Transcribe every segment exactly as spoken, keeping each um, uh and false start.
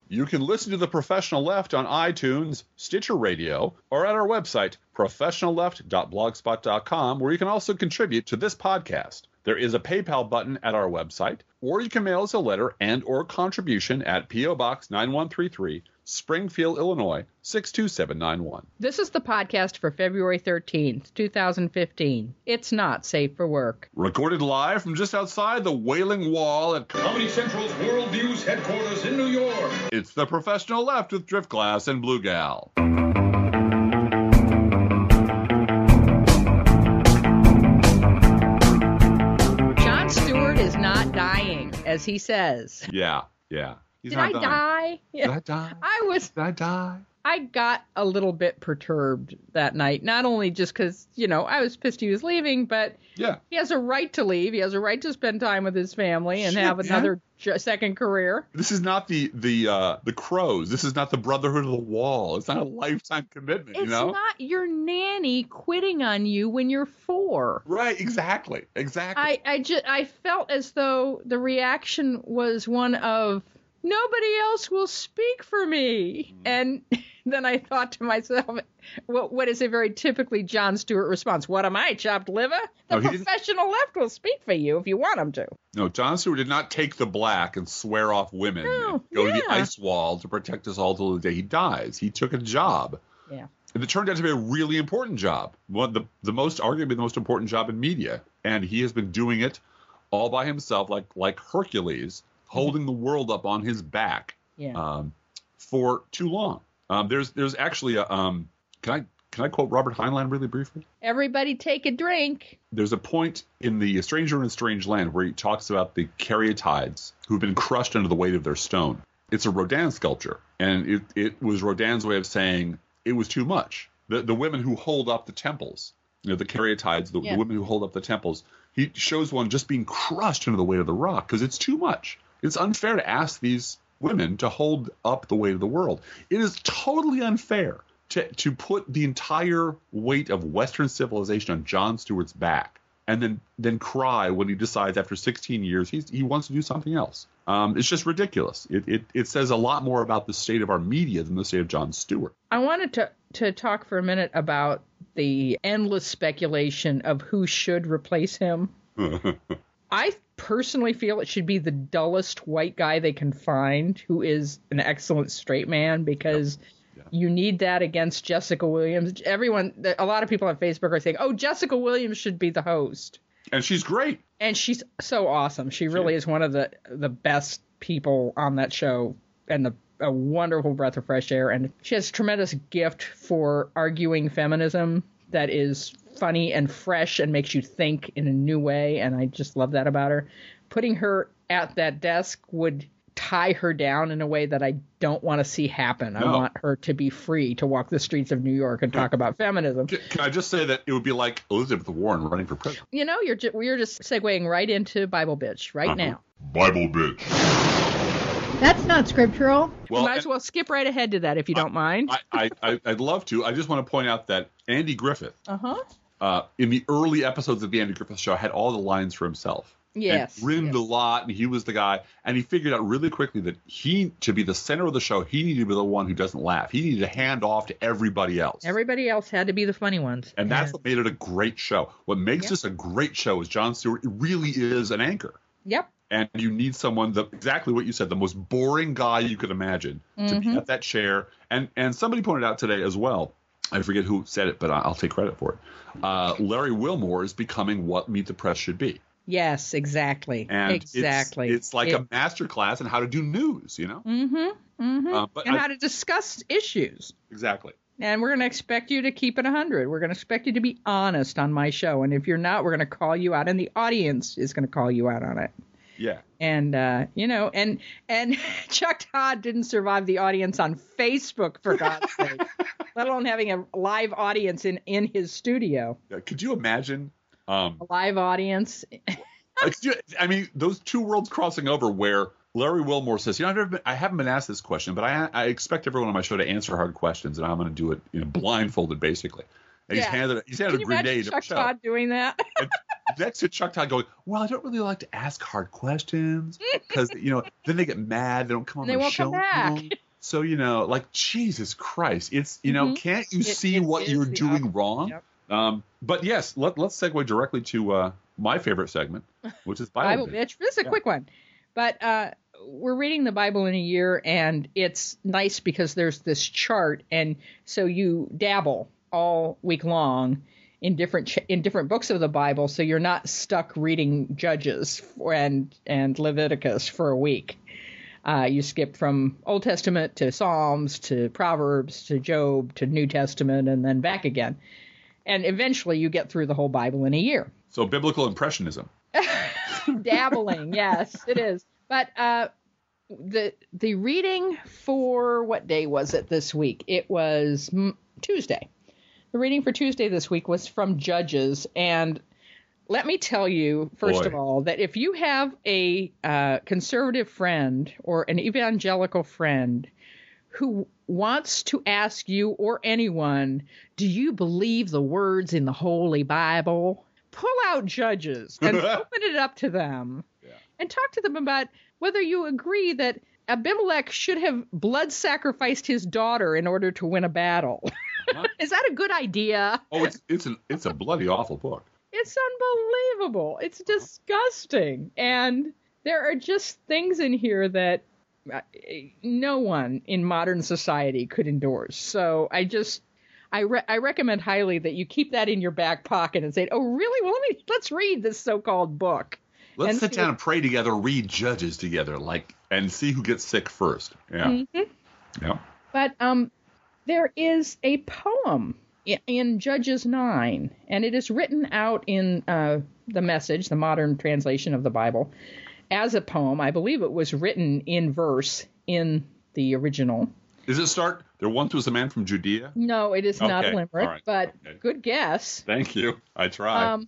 You can listen to The Professional Left on iTunes, Stitcher Radio, or at our website, professional left dot blogspot dot com, where you can also contribute to this podcast. There is a PayPal button at our website, or you can mail us a letter and or contribution at P O. Box nine one three three, Springfield, Illinois, six two seven nine one. This is the podcast for February thirteenth, two thousand fifteen. It's not safe for work. Recorded live from just outside the Wailing Wall at Comedy Central's Worldviews headquarters in New York. It's The Professional Left with Driftglass and Blue Gal. Jon Stewart is not dying, as he says. Yeah, yeah. He's Did not I dying. die? Did I die? I was. Did I die? I got a little bit perturbed that night, not only just because, you know, I was pissed he was leaving, but Yeah. he has a right to leave. He has a right to spend time with his family and Shit, have man. another j- second career. This is not the the uh, the Crows. This is not the Brotherhood of the Wall. It's not a lifetime commitment. It's you know. not your nanny quitting on you when you're four. Right. Exactly. Exactly. I, I, just, I felt as though the reaction was one of, nobody else will speak for me. Mm. And then I thought to myself, what, what is a very typically Jon Stewart response? What am I, chopped liver? The No, he didn't- professional left will speak for you if you want him to. No, Jon Stewart did not take the black and swear off women No, and go to the yeah. ice wall to protect us all till the day he dies. He took a job. Yeah. And it turned out to be a really important job. One the the most arguably the most important job in media. And he has been doing it all by himself, like like Hercules, holding the world up on his back Yeah. um, for too long. Um, there's there's actually a um, can I can I quote Robert Heinlein really briefly? Everybody take a drink. There's a point in the Stranger in a Strange Land where he talks about the caryatides who've been crushed under the weight of their stone. It's a Rodin sculpture, and it, it was Rodin's way of saying it was too much. The the women who hold up the temples, you know, the caryatides, the, Yeah. the women who hold up the temples, he shows one just being crushed under the weight of the rock because it's too much. It's unfair to ask these women to hold up the weight of the world. It is totally unfair to to put the entire weight of Western civilization on Jon Stewart's back and then then cry when he decides after sixteen years he's, he wants to do something else. Um, it's just ridiculous. It, it it says a lot more about the state of our media than the state of Jon Stewart. I wanted to, to talk for a minute about the endless speculation of who should replace him. I personally feel it should be the dullest white guy they can find who is an excellent straight man, because Yeah. you need that against Jessica Williams. Everyone, a lot of people on Facebook are saying, oh, Jessica Williams should be the host. And she's great. And she's so awesome. She really is one of the, the best people on that show, and the, a wonderful breath of fresh air. And she has tremendous gift for arguing feminism that is funny and fresh and makes you think in a new way. And I just love that about her. Putting her at that desk would tie her down in a way that I don't want to see happen. I No. want her to be free to walk the streets of New York and talk about feminism. Can, can I just say that it would be like Elizabeth Warren running for president? You know, you're ju- we're just segueing right into Bible bitch right Uh-huh. now. Bible bitch. That's not scriptural. Well, Might as well skip right ahead to that if you don't mind. I, I, I, I'd love to. I just want to point out that Andy Griffith, Uh-huh. uh, in the early episodes of the Andy Griffith Show, had all the lines for himself. Yes. And grinned yes. a lot, and he was the guy. And he figured out really quickly that he, to be the center of the show, he needed to be the one who doesn't laugh. He needed to hand off to everybody else. Everybody else had to be the funny ones. and that's what made it a great show. What makes Yep. this a great show is Jon Stewart really is an anchor. Yep. And you need someone, the, exactly what you said, the most boring guy you could imagine to be Mhm. at that chair. And and somebody pointed out today as well, I forget who said it, but I- I'll take credit for it. Uh, Larry Wilmore is becoming what Meet the Press should be. Yes, exactly. And exactly. It's, it's like It- a master class in how to do news, you know? Mm-hmm. Mm-hmm. Uh, but and I- how to discuss issues. Exactly. And we're going to expect you to keep it one hundred. We're going to expect you to be honest on my show. And if you're not, we're going to call you out. And the audience is going to call you out on it. Yeah. And, uh, you know, and and Chuck Todd didn't survive the audience on Facebook, for God's sake, let alone having a live audience in, in his studio. Yeah, could you imagine? Um, A live audience. like, could you- I mean, those two worlds crossing over where Larry Wilmore says, you know, I've never been, I haven't been asked this question, but I, I expect everyone on my show to answer hard questions, and I'm going to do it, you know, blindfolded, basically. And Yeah. he's handed, he's handed Can a you imagine grenade Chuck of show. Todd doing that? And next to Chuck Todd going, well, I don't really like to ask hard questions because, you know, then they get mad. They don't come on they the won't show. come back. So, you know, like, Jesus Christ. It's, you know, mm-hmm. can't you it, see it what you're doing opposite. wrong? Yep. Um, but yes, let, let's segue directly to uh, my favorite segment, which is Bible, Bible Bitch. This is a yeah. quick one. But uh, we're reading the Bible in a year, and it's nice because there's this chart, and so you dabble all week long in different ch- in different books of the Bible, so you're not stuck reading Judges and and Leviticus for a week. Uh, you skip from Old Testament to Psalms to Proverbs to Job to New Testament and then back again. And eventually you get through the whole Bible in a year. So biblical impressionism. Dabbling, yes, it is. But uh, the the reading for what day was it this week? It was m- Tuesday. The reading for Tuesday this week was from Judges, and let me tell you, first Boy. of all, that if you have a uh, conservative friend or an evangelical friend who wants to ask you or anyone, do you believe the words in the Holy Bible? Pull out Judges and open it up to them Yeah. and talk to them about whether you agree that Abimelech should have blood sacrificed his daughter in order to win a battle. Uh-huh. Is that a good idea? Oh, it's it's an it's a bloody awful book. It's unbelievable. It's disgusting. And there are just things in here that uh, no one in modern society could endorse. So I just, I, re- I recommend highly that you keep that in your back pocket and say, oh, really? Well, let me, let's read this so-called book. Let's and sit see down what- and pray together, read Judges together, like, and see who gets sick first. Yeah. Mm-hmm. Yeah. But um, there is a poem in, in Judges nine, and it is written out in uh, the Message, the modern translation of the Bible, as a poem. I believe it was written in verse in the original. Does it start, there once was a man from Judea? No, it is not Okay, a limerick, all right, but okay. good guess. Thank you. I tried. Um,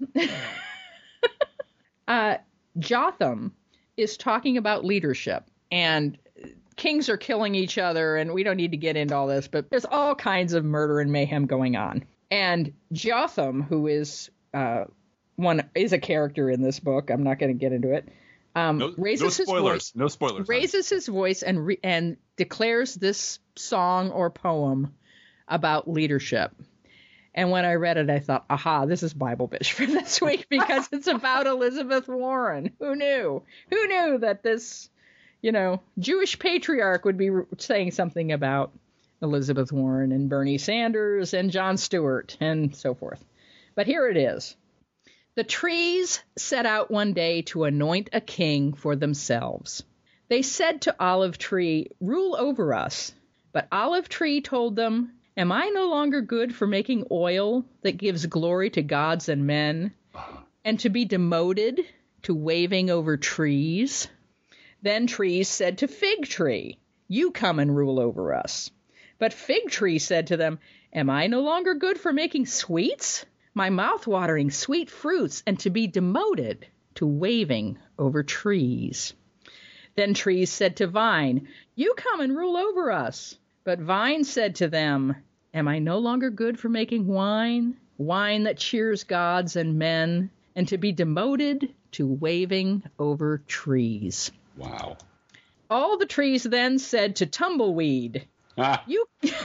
uh, Jotham is talking about leadership, and kings are killing each other, and we don't need to get into all this, but there's all kinds of murder and mayhem going on. And Jotham, who is uh, one is a character in this book, I'm not going to get into it, um, no, raises no spoilers. his voice, No spoilers. raises his voice and re- and declares this song or poem about leadership. And when I read it, I thought, aha, this is Bible Bitch for this week because it's about Elizabeth Warren. Who knew? Who knew that this, you know, Jewish patriarch would be saying something about Elizabeth Warren and Bernie Sanders and Jon Stewart and so forth. But here it is. The trees set out one day to anoint a king for themselves. They said to Olive Tree, rule over us. But Olive Tree told them, am I no longer good for making oil that gives glory to gods and men, and to be demoted to waving over trees? Then Trees said to Fig Tree, you come and rule over us. But Fig Tree said to them, am I no longer good for making sweets? My mouth-watering sweet fruits, and to be demoted to waving over trees. Then Trees said to Vine, you come and rule over us. But Vine said to them, am I no longer good for making wine, wine that cheers gods and men, and to be demoted to waving over trees? Wow. All the trees then said to Tumbleweed, Ah. you,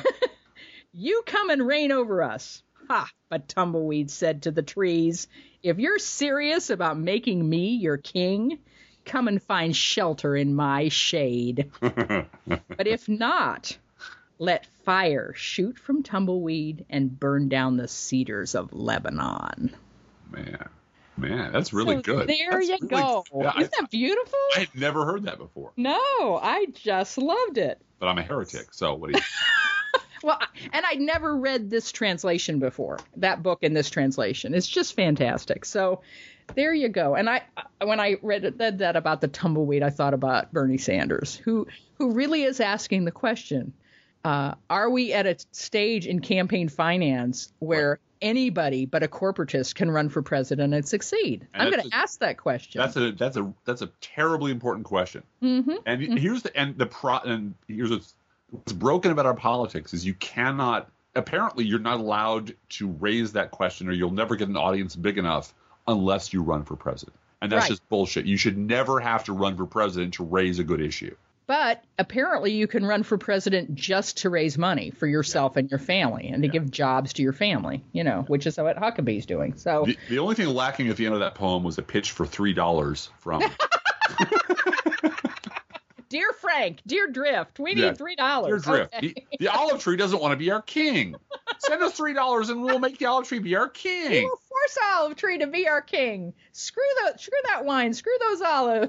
you come and reign over us. Ha! But Tumbleweed said to the trees, if you're serious about making me your king, come and find shelter in my shade. But if not, let fire shoot from Tumbleweed and burn down the cedars of Lebanon. Man. Man, that's really So good. There That's you really- go. Yeah, Isn't I, that beautiful? I had never heard that before, No, I just loved it. but I'm a heretic, so what do you... Well, I- and I'd never read this translation before, that book in this translation. It's just fantastic. So there you go. And I, when I read, read that about the tumbleweed, I thought about Bernie Sanders, who, who really is asking the question, uh, are we at a stage in campaign finance where Right. anybody but a corporatist can run for president and succeed? And I'm that's going to a- ask that question. That's a that's a that's a terribly important question. Mm-hmm. And here's the and the pro and here's what's, what's broken about our politics is you cannot apparently you're not allowed to raise that question or you'll never get an audience big enough unless you run for president. And that's Right. just bullshit. You should never have to run for president to raise a good issue. But apparently you can run for president just to raise money for yourself yeah. and your family and to yeah. give jobs to your family, you know, yeah. which is what Huckabee's doing. So the, the only thing lacking at the end of that poem was a pitch for three dollars from Dear Frank, dear Drift, we need yeah. three dollars. Dear Drift, okay. the, the olive tree doesn't want to be our king. Send us three dollars and we'll make the olive tree be our king. We will force olive tree to be our king. Screw the, screw that wine. Screw those olives.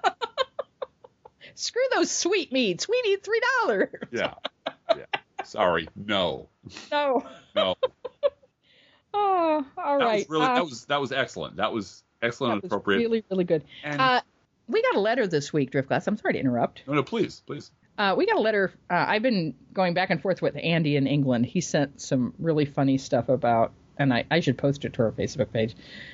Screw those sweetmeats. We need three dollars. Yeah. Yeah. Sorry. No. No. No. Oh, all that right. Was really, uh, that was that was excellent. That was excellent that and was appropriate. Really, really good. And, uh, we got a letter this week, Driftglass. I'm sorry to interrupt. No, no, please, please. Uh, we got a letter. Uh, I've been going back and forth with Andy in England. He sent some really funny stuff about, and I, I should post it to our Facebook page,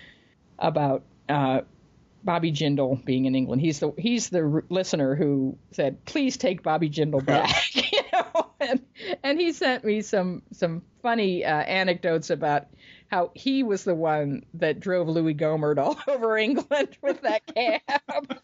about uh, Bobby Jindal being in England. He's the he's the r- listener who said, "Please take Bobby Jindal back." you know, and, and he sent me some some funny uh, anecdotes about how he was the one that drove Louis Gohmert all over England with that cab.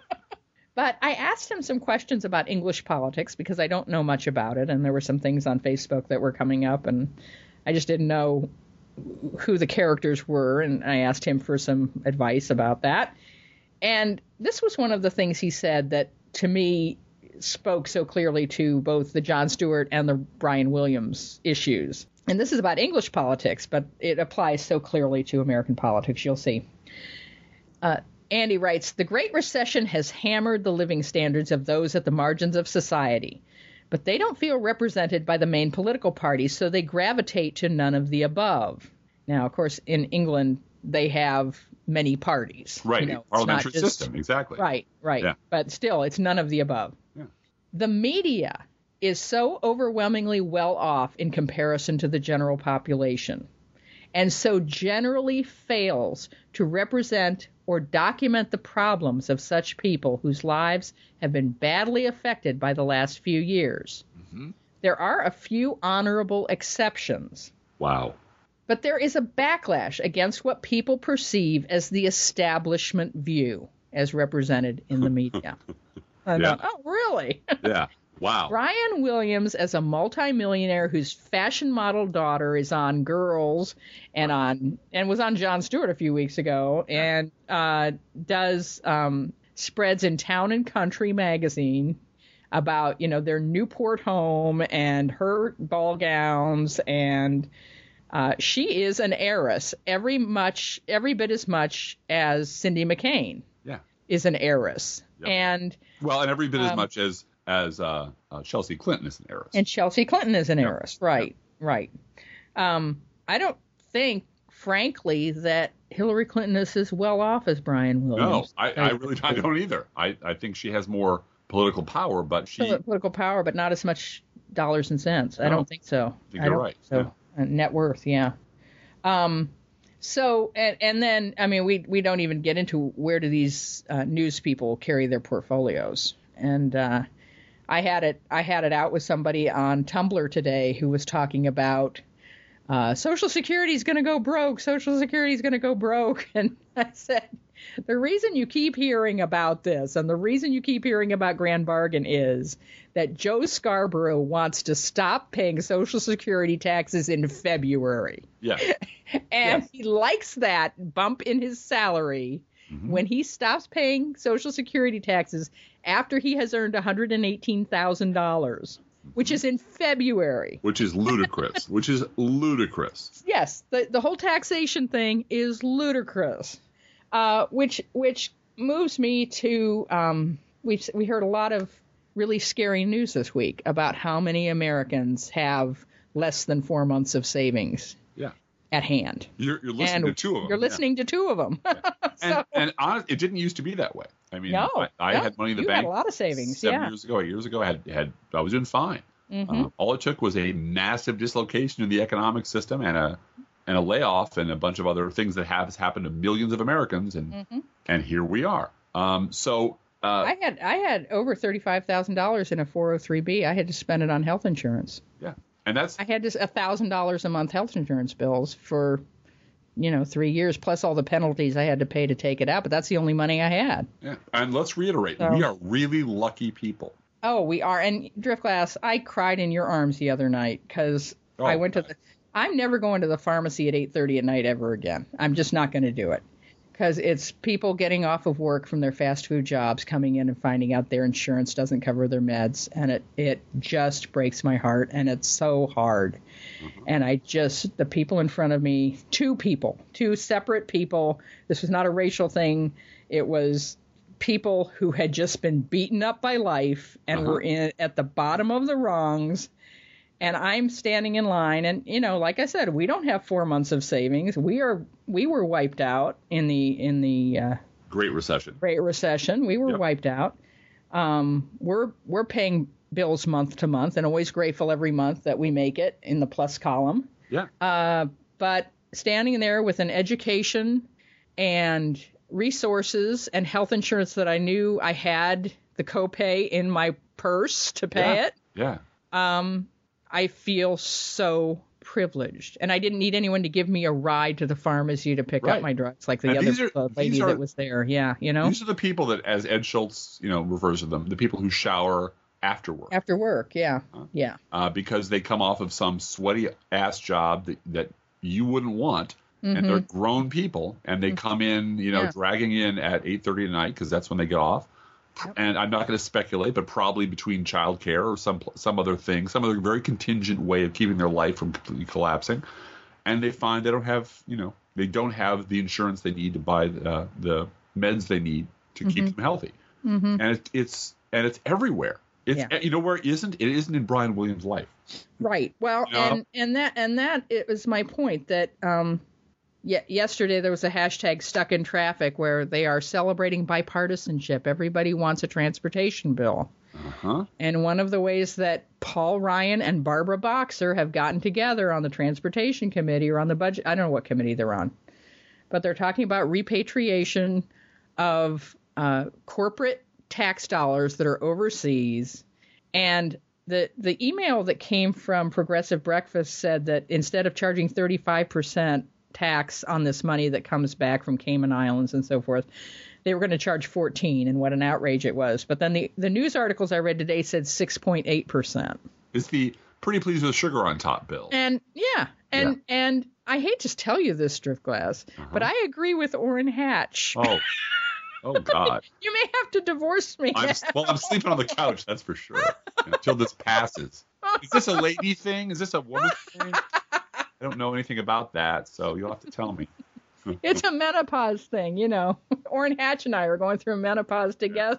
But I asked him some questions about English politics because I don't know much about it, and there were some things on Facebook that were coming up, and I just didn't know who the characters were, and I asked him for some advice about that. And this was one of the things he said that, to me, spoke so clearly to both the Jon Stewart and the Brian Williams issues. And this is about English politics, but it applies so clearly to American politics, you'll see. Uh, Andy writes, "The Great Recession has hammered the living standards of those at the margins of society, but they don't feel represented by the main political parties, so they gravitate to none of the above." Now, of course, in England, they have many parties. Right, you know, parliamentary just, system, exactly. Right, right. Yeah. But still, it's none of the above. Yeah. The media is so overwhelmingly well off in comparison to the general population, and so generally fails to represent or document the problems of such people whose lives have been badly affected by the last few years. Mm-hmm. There are a few honorable exceptions. Wow. But there is a backlash against what people perceive as the establishment view, as represented in the media. I yeah. thought, oh, really? Yeah. Wow. Brian Williams, as a multimillionaire whose fashion model daughter is on Girls and on and was on Jon Stewart a few weeks ago, and uh, does um, spreads in Town and Country magazine about, you know, their Newport home and her ball gowns, and uh, she is an heiress, every much every bit as much as Cindy McCain. Yeah. Is an heiress, yep. and well, and every bit um, as much as. As uh, uh, Chelsea Clinton is an heiress. And Chelsea Clinton is an yep. heiress. Right, yep. right. Um, I don't think, frankly, that Hillary Clinton is as well off as Brian Williams. No, I, I really I don't either. I, I think she has more political power, but she... Political power, but not as much dollars and cents. No, I don't think so. I think I you're don't right. Think so. Yeah. Uh, net worth, yeah. Um, so, and, and then, I mean, we we don't even get into where do these uh, news people carry their portfolios. And... Uh, I had it. I had it out with somebody on Tumblr today who was talking about uh, Social Security is going to go broke. Social Security is going to go broke. And I said, the reason you keep hearing about this and the reason you keep hearing about Grand Bargain is that Joe Scarborough wants to stop paying Social Security taxes in February. Yeah. and yes. he likes that bump in his salary. Mm-hmm. When he stops paying Social Security taxes after he has earned one hundred eighteen thousand dollars, which is in February. Which is ludicrous. which is ludicrous. Yes, the, the whole taxation thing is ludicrous, uh, which which moves me to um, we we heard a lot of really scary news this week about how many Americans have less than four months of savings. Yeah. At hand. You're, you're listening and to two of them. You're listening yeah. to two of them. yeah. And, so, and honest, it didn't used to be that way. I mean, no, I, I no, had money in the you bank. Had a lot of savings. Seven yeah. years ago, eight years ago, I had, had I was doing fine. Mm-hmm. Uh, all it took was a massive dislocation in the economic system and a and a layoff and a bunch of other things that have happened to millions of Americans, and mm-hmm. and here we are. Um, so uh, I had I had over thirty-five thousand dollars in a four oh three B. I had to spend it on health insurance. Yeah, and that's I had just a thousand dollars a month health insurance bills for you know, three years plus all the penalties I had to pay to take it out. But that's the only money I had. Yeah. And let's reiterate, So- we are really lucky people. Oh, we are. And Driftglass, I cried in your arms the other night because Oh, I went to the. I'm never going to the pharmacy at eight thirty at night ever again. I'm just not going to do it because it's people getting off of work from their fast food jobs, coming in and finding out their insurance doesn't cover their meds, and it it just breaks my heart, and it's so hard. Mm-hmm. And I just the people in front of me, two people, two separate people. This was not a racial thing. It was people who had just been beaten up by life and Uh-huh. were in at the bottom of the rungs. And I'm standing in line, and you know, like I said, we don't have four months of savings. We are we were wiped out in the in the uh, Great Recession. Great Recession. We were Yep. wiped out. Um, we're we're paying bills month to month, and always grateful every month that we make it in the plus column. Yeah. Uh, but standing there with an education and resources and health insurance that I knew I had the copay in my purse to pay Yeah. it. Yeah. Um, I feel so privileged, and I didn't need anyone to give me a ride to the pharmacy to pick Right. up my drugs like the And other these are- uh, lady these are- that was there. Yeah, you know, These are the people that, as Ed Schultz, you know, refers to them, the people who shower after work. after work. Yeah, yeah, Uh, because they come off of some sweaty ass job that, that you wouldn't want. Mm-hmm. And they're grown people, and they come in, you know, Yeah. dragging in at eight thirty at night because that's when they get off. And I'm not going to speculate, but probably between childcare or some some other thing, some other very contingent way of keeping their life from completely collapsing. And they find they don't have, you know, they don't have the insurance they need to buy uh, the meds they need to Mm-hmm. keep them healthy. And it, it's and it's everywhere. It's Yeah. you know where it isn't. It isn't in Brian Williams' life. right. Well, Yeah. and and that and that it was my point that um, yeah, yesterday there was a hashtag stuck in traffic where they are celebrating bipartisanship. Everybody wants a transportation bill. Uh-huh. And one of the ways that Paul Ryan and Barbara Boxer have gotten together on the Transportation Committee or on the budget, I don't know what committee they're on, but they're talking about repatriation of uh, corporate tax dollars that are overseas. And the the email that came from Progressive Breakfast said that instead of charging thirty-five percent tax on this money that comes back from Cayman Islands and so forth, they were going to charge fourteen, and what an outrage it was. But then the, the news articles I read today said six point eight percent. It's the pretty pleased with sugar on top bill. And yeah, and and I hate to tell you this, Driftglass, Uh-huh. but I agree with Orrin Hatch. Oh, oh God. You may have to divorce me. I'm, well, I'm sleeping on the couch, that's for sure, until this passes. Is this a lady thing? Is this a woman thing? I don't know anything about that, so you'll have to tell me. It's a menopause thing, you know. Orrin Hatch and I are going through menopause together.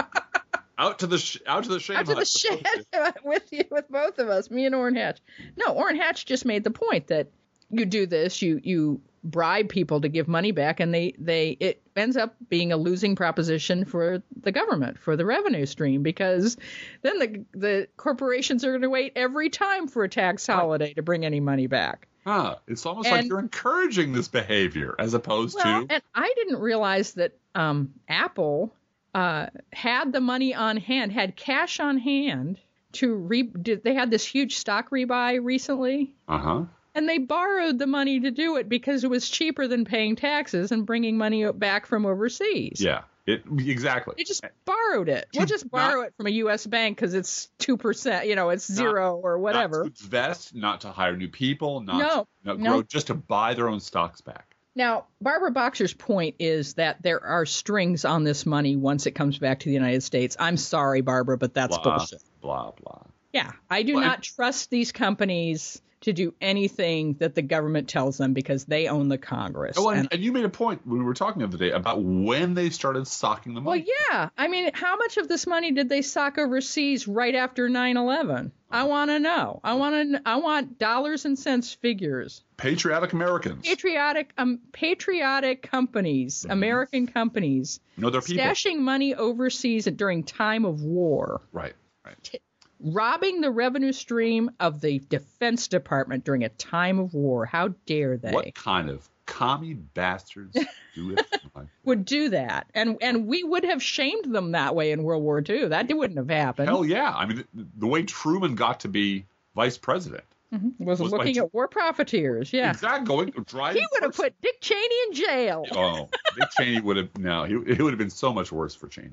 Out to the sh- out to the shame Out to the hut. shed with you, with both of us, me and Orrin Hatch. No, Orrin Hatch just made the point that you do this, you you bribe people to give money back, and they they it ends up being a losing proposition for the government, for the revenue stream, because then the the corporations are going to wait every time for a tax holiday to bring any money back. Huh. It's almost like And- you're encouraging this behavior as opposed Well, to and I didn't realize that um, Apple uh, had the money on hand, had cash on hand to re. Did, they had this huge stock rebuy recently, uh-huh. and they borrowed the money to do it because it was cheaper than paying taxes and bringing money back from overseas. Yeah. It exactly. They just borrowed it. We'll To just borrow it from a U S bank because it's two percent. You know, it's zero or whatever. Not to invest, not to hire new people, not No, to not no. grow, just to buy their own stocks back. Now, Barbara Boxer's point is that there are strings on this money once it comes back to the United States. I'm sorry, Barbara, but that's Blah, bullshit. blah, blah. Yeah, I do Well, not trust these companies to do anything that the government tells them because they own the Congress. Oh, and, And- and you made a point when we were talking the other day about when they started socking the well, money. yeah. I mean, how much of this money did they sock overseas right after nine eleven? I want to know. I want to. I want dollars and cents figures. Patriotic Americans. Patriotic, um, patriotic companies, American companies, You know, they're people. stashing money overseas during time of war, Right, right. robbing the revenue stream of the Defense Department during a time of war. How dare they? What kind of commie bastards do it? Would do that, and and we would have shamed them that way in World War Two. That wouldn't have happened. Hell yeah. I mean, the, the way Truman got to be vice president, Mm-hmm. Was, was looking by, at war profiteers. Yeah, exactly. Going driving. He would have put Dick Cheney in jail. Oh, Dick Cheney would have no. He, it would have been so much worse for Cheney.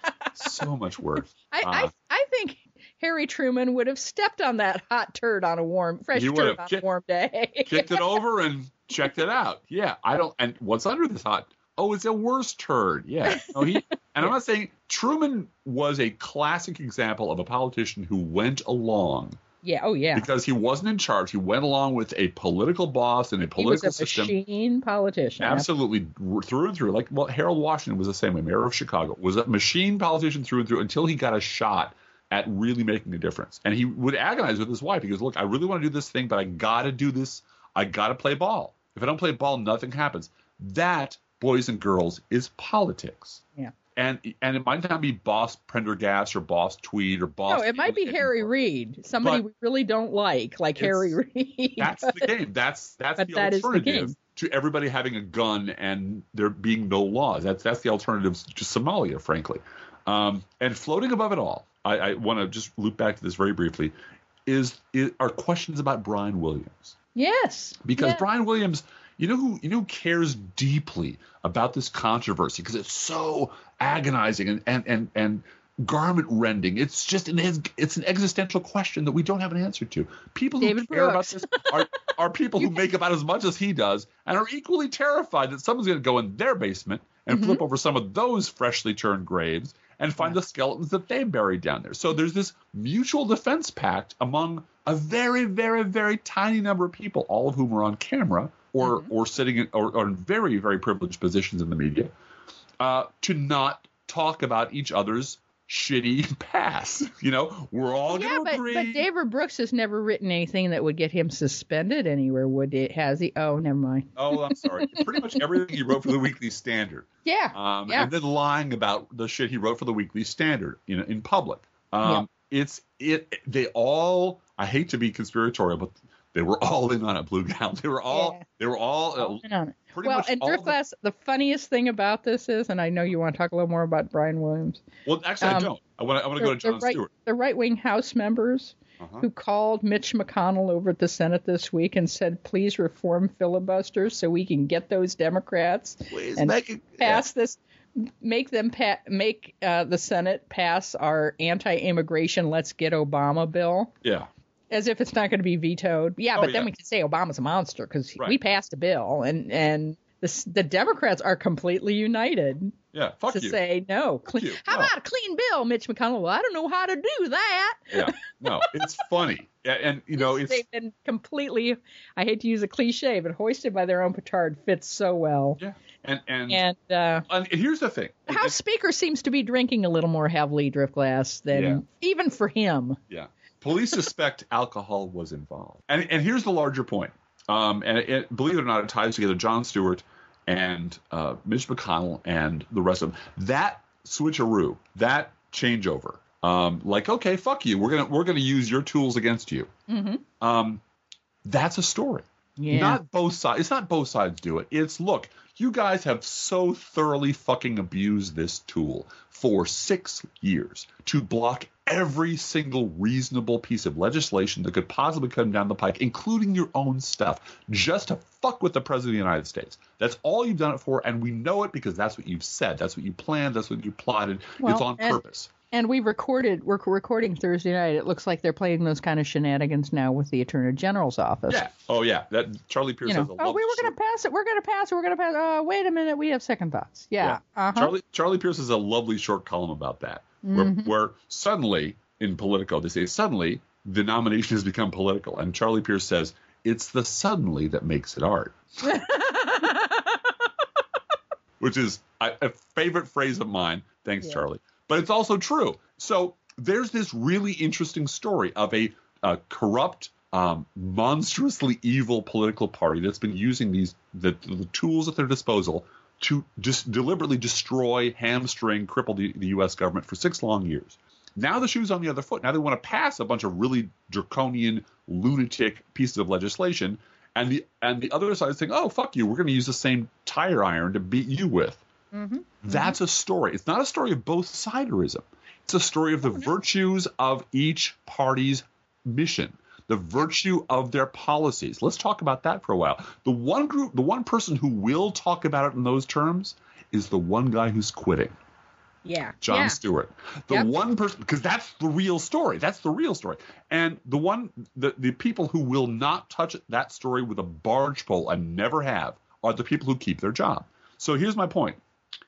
So much worse. I, uh, I I think Harry Truman would have stepped on that hot turd on a warm, fresh He turd on kick, a warm day. kicked it over and checked it out. Yeah, I don't. And what's under this hot? Oh, it's a worse turd. Yeah. No, he. And I'm not saying Truman was a classic example of a politician who went along. Yeah. Oh, yeah. Because he wasn't in charge. He went along with a political boss and a political he was a system. Machine politician. Absolutely, through and through. Like, well, Harold Washington was the same way. Mayor of Chicago was a machine politician through and through until he got a shot at really making a difference. And he would agonize with his wife. He goes, "Look, I really want to do this thing, but I got to do this. I got to play ball. If I don't play ball, nothing happens." That, boys and girls, is politics. Yeah. And and it might not be Boss Prendergast or Boss Tweed or Boss. No, it might be Harry Reid, somebody we really don't like, like Harry Reid. That's the game. That's that's but the that alternative is the game. To everybody having a gun and there being no laws. That's that's the alternative to Somalia, frankly. Um, and floating above it all, I, I want to just loop back to this very briefly. Is, is are questions about Brian Williams? Yes, because yeah. Brian Williams. You know who you know who cares deeply about this controversy because it's so agonizing and and and, and garment rending. It's just an it's an existential question that we don't have an answer to. People who David care Brooks. about this are are people who make about as much as he does and are equally terrified that someone's going to go in their basement and Mm-hmm. flip over some of those freshly turned graves and find the skeletons that they buried down there. So there's this mutual defense pact among a very, very, very tiny number of people, all of whom are on camera or Mm-hmm. or sitting in, or, or in very, very privileged positions in the media, uh, to not talk about each other's shitty past. You know, we're all Yeah, going to but, agree. but David Brooks has never written anything that would get him suspended anywhere, would it? Has he? Oh, never mind. Oh, I'm sorry. Pretty much everything he wrote for the Weekly Standard. Yeah. Um, yeah. And then lying about the shit he wrote for the Weekly Standard, you know, in public. Um, yeah. It's it. They all. I hate to be conspiratorial, but they were all in on it, Blue Gal. They were all. Yeah. They were all. all in on it. Pretty well, much and all Driftglass, the... the funniest thing about this is, and I know you want to talk a little more about Brian Williams. Well, actually, um, I don't. I want to. I want to go to Jon right, Stewart. The right-wing House members uh-huh. who called Mitch McConnell over at the Senate this week and said, "Please reform filibusters so we can get those Democrats Please and make it, pass yeah. this." Make them pa- make uh, the Senate pass our anti-immigration "Let's Get Obama" bill. Yeah. As if it's not going to be vetoed. Yeah, oh, but yeah. then we can say Obama's a monster because right. we passed a bill, and and the the Democrats are completely united. Yeah, fuck to you. say no. Clean, you. How no. about a clean bill, Mitch McConnell? Well, I don't know how to do that. Yeah, no, it's funny, yeah, and you know it's they've been completely. I hate to use a cliche, but hoisted by their own petard fits so well. Yeah, and and and, uh, and here's the thing: the House Speaker seems to be drinking a little more heavily, Driftglass, than yeah. even for him. Yeah, police suspect alcohol was involved, and and here's the larger point. Um, and it, it, believe it or not, it ties together Jon Stewart and uh, Mitch McConnell and the rest of them. That switcheroo, that changeover, um, like, okay, fuck you, we're gonna we're gonna use your tools against you. Mm-hmm. Um, that's a story. Yeah. Not both sides. It's not both sides do it. It's look, you guys have so thoroughly fucking abused this tool for six years to block every single reasonable piece of legislation that could possibly come down the pike, including your own stuff, just to fuck with the President of the United States. That's all you've done it for, and we know it because that's what you've said. That's what you planned. That's what you plotted. Well, it's on and, purpose. And we recorded, we're recording Thursday night. It looks like they're playing those kind of shenanigans now with the Attorney General's office. Yeah. Oh, yeah. That Charlie Pierce you know, has a oh, we were going to pass it. We're going to pass it. We're going to pass it. Uh, wait a minute. We have second thoughts. Yeah. yeah. Uh-huh. Charlie, Charlie Pierce has a lovely short column about that, mm-hmm. where, where suddenly in Politico, they say suddenly the nomination has become political. And Charlie Pierce says, it's the suddenly that makes it art. Which is a, a favorite phrase of mine. Thanks, yeah. Charlie. But it's also true. So there's this really interesting story of a, a corrupt, um, monstrously evil political party that's been using these the, the tools at their disposal to just deliberately destroy, hamstring, cripple the, the U S government for six long years. Now the shoe's on the other foot. Now they want to pass a bunch of really draconian, lunatic pieces of legislation, and the and the other side is saying, "Oh, fuck you! We're going to use the same tire iron to beat you with." Mm-hmm. That's a story. It's not a story of both siderism. It's a story of the oh, no. virtues of each party's mission. the virtue of their policies. Let's talk about that for a while. The one group, the one person who will talk about it in those terms is the one guy who's quitting. Yeah. Jon yeah. Stewart. The Yep. one person, because that's the real story. That's the real story. And the one, the, the people who will not touch that story with a barge pole and never have are the people who keep their job. So here's my point.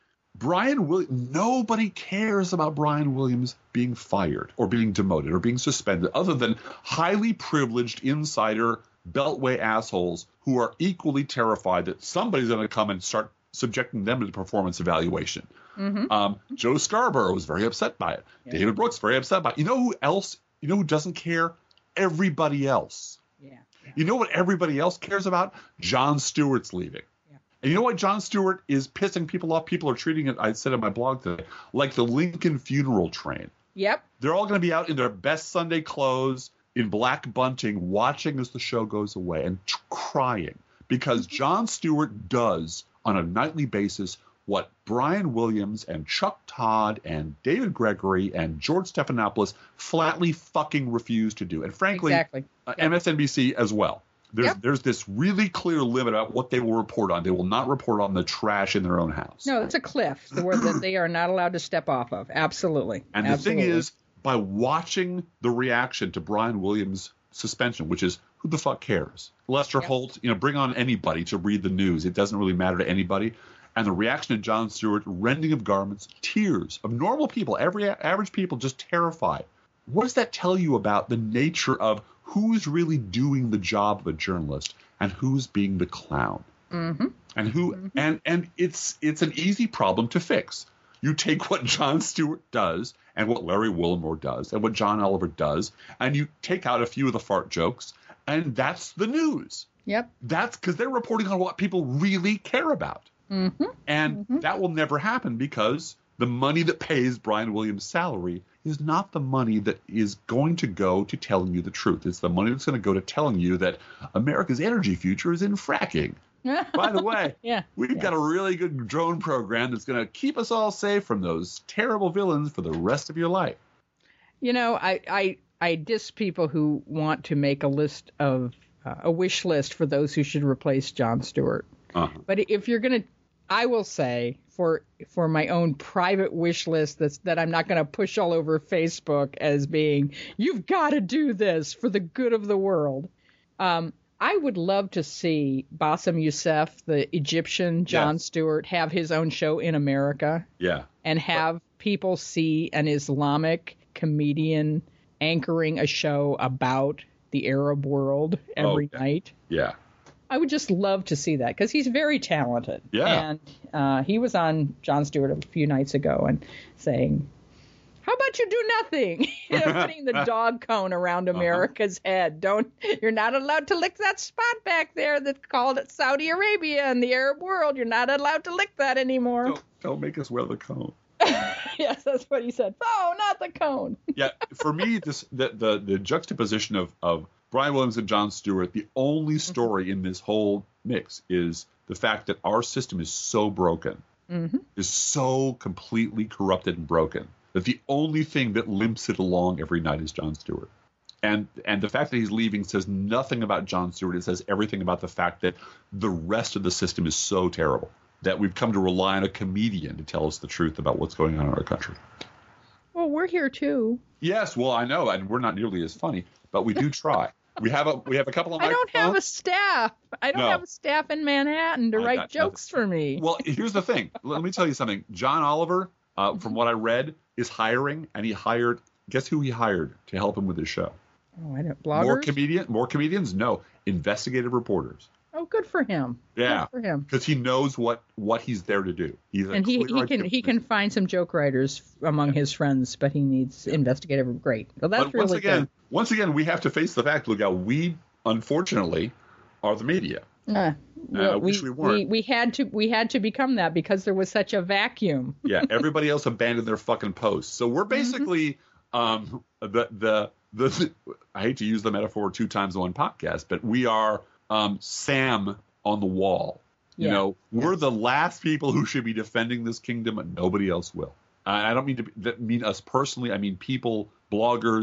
Brian Williams, nobody cares about Brian Williams being fired or being demoted or being suspended other than highly privileged insider beltway assholes who are equally terrified that somebody's going to come and start subjecting them to the performance evaluation. Mm-hmm. Um, Joe Scarborough was very upset by it. Yeah. David Brooks very upset by it. You know who else? You know who doesn't care? Everybody else. Yeah. yeah. You know what everybody else cares about? Jon Stewart's leaving. Yeah. And you know what Jon Stewart is pissing people off? People are treating it, I said in my blog today, like the Lincoln funeral train. Yep. They're all going to be out in their best Sunday clothes, in black bunting, watching as the show goes away and t- crying because Jon Stewart does on a nightly basis what Brian Williams and Chuck Todd and David Gregory and George Stephanopoulos flatly fucking refuse to do. And frankly, Exactly. uh, Yep. M S N B C as well. There's Yep. there's this really clear limit about what they will report on. They will not report on the trash in their own house. No, it's a cliff where that they are not allowed to step off of. Absolutely. And Absolutely. the thing is, by watching the reaction to Brian Williams' suspension, which is who the fuck cares? Lester Yep. Holt, you know, bring on anybody to read the news. It doesn't really matter to anybody. And the reaction to Jon Stewart, rending of garments, tears of normal people, every average people just terrified. What does that tell you about the nature of who's really doing the job of a journalist and who's being the clown? Mm-hmm. And who Mhm. and and it's it's an easy problem to fix. You take what Jon Stewart does and what Larry Wilmore does and what John Oliver does, and you take out a few of the fart jokes, and that's the news. Yep. That's because they're reporting on what people really care about. Mm-hmm. And Mhm. that will never happen because the money that pays Brian Williams' salary is not the money that is going to go to telling you the truth. It's the money that's going to go to telling you that America's energy future is in fracking. By the way, Yeah. we've yeah. got a really good drone program that's going to keep us all safe from those terrible villains for the rest of your life. You know, I, I, I diss people who want to make a list of uh, a wish list for those who should replace Jon Stewart. Uh-huh. But if you're going to, I will say for for my own private wish list that's that I'm not going to push all over Facebook as being, you've got to do this for the good of the world. Um, I would love to see Bassem Youssef, the Egyptian Jon Yes. Stewart, have his own show in America Yeah. and have people see an Islamic comedian anchoring a show about the Arab world every Okay. night. Yeah. I would just love to see that because he's very talented. Yeah. And uh, he was on Jon Stewart a few nights ago and saying, how about you do nothing? You know, putting the dog cone around America's uh-huh. head. Don't you're not allowed to lick that spot back there that's called Saudi Arabia in the Arab world. You're not allowed to lick that anymore. Don't, don't make us wear the cone. Yes, that's what he said. Oh, not the cone. Yeah, for me, this the the, the juxtaposition of, of Brian Williams and Jon Stewart, the only story in this whole mix is the fact that our system is so broken, mm-hmm. is so completely corrupted and broken, that the only thing that limps it along every night is Jon Stewart. And and the fact that he's leaving says nothing about Jon Stewart. It says everything about the fact that the rest of the system is so terrible that we've come to rely on a comedian to tell us the truth about what's going on in our country. Well, we're here too. Yes, well, I know, and we're not nearly as funny, but we do try. we have a we have a couple of I don't microphones. have a staff. I don't No. have a staff in Manhattan to I write got jokes for me. Well, here's the thing. Let me tell you something. John Oliver, uh, Mm-hmm. from what I read, is hiring, and he hired. Guess who he hired to help him with his show? Oh, I don't. Bloggers? More comedian, more comedians? No, investigative reporters. Oh, good for him. Yeah, Good for him. because he knows what what he's there to do. He's a And he, clear he can he articulation. can find some joke writers among his friends, but he needs investigative. Great. Well, that's But once really again, good. once again, we have to face the fact. Look, how we unfortunately are the media. Uh, well, I we, wish we weren't. we we had to we had to become that because there was such a vacuum. Yeah, everybody else abandoned their fucking posts. So we're basically um, the, the the the. I hate to use the metaphor two times in one podcast, but we are um, Sam on the wall. You Yeah. know, we're the last people who should be defending this kingdom, and nobody else will. I I don't mean to be, that mean us personally. I mean people, bloggers,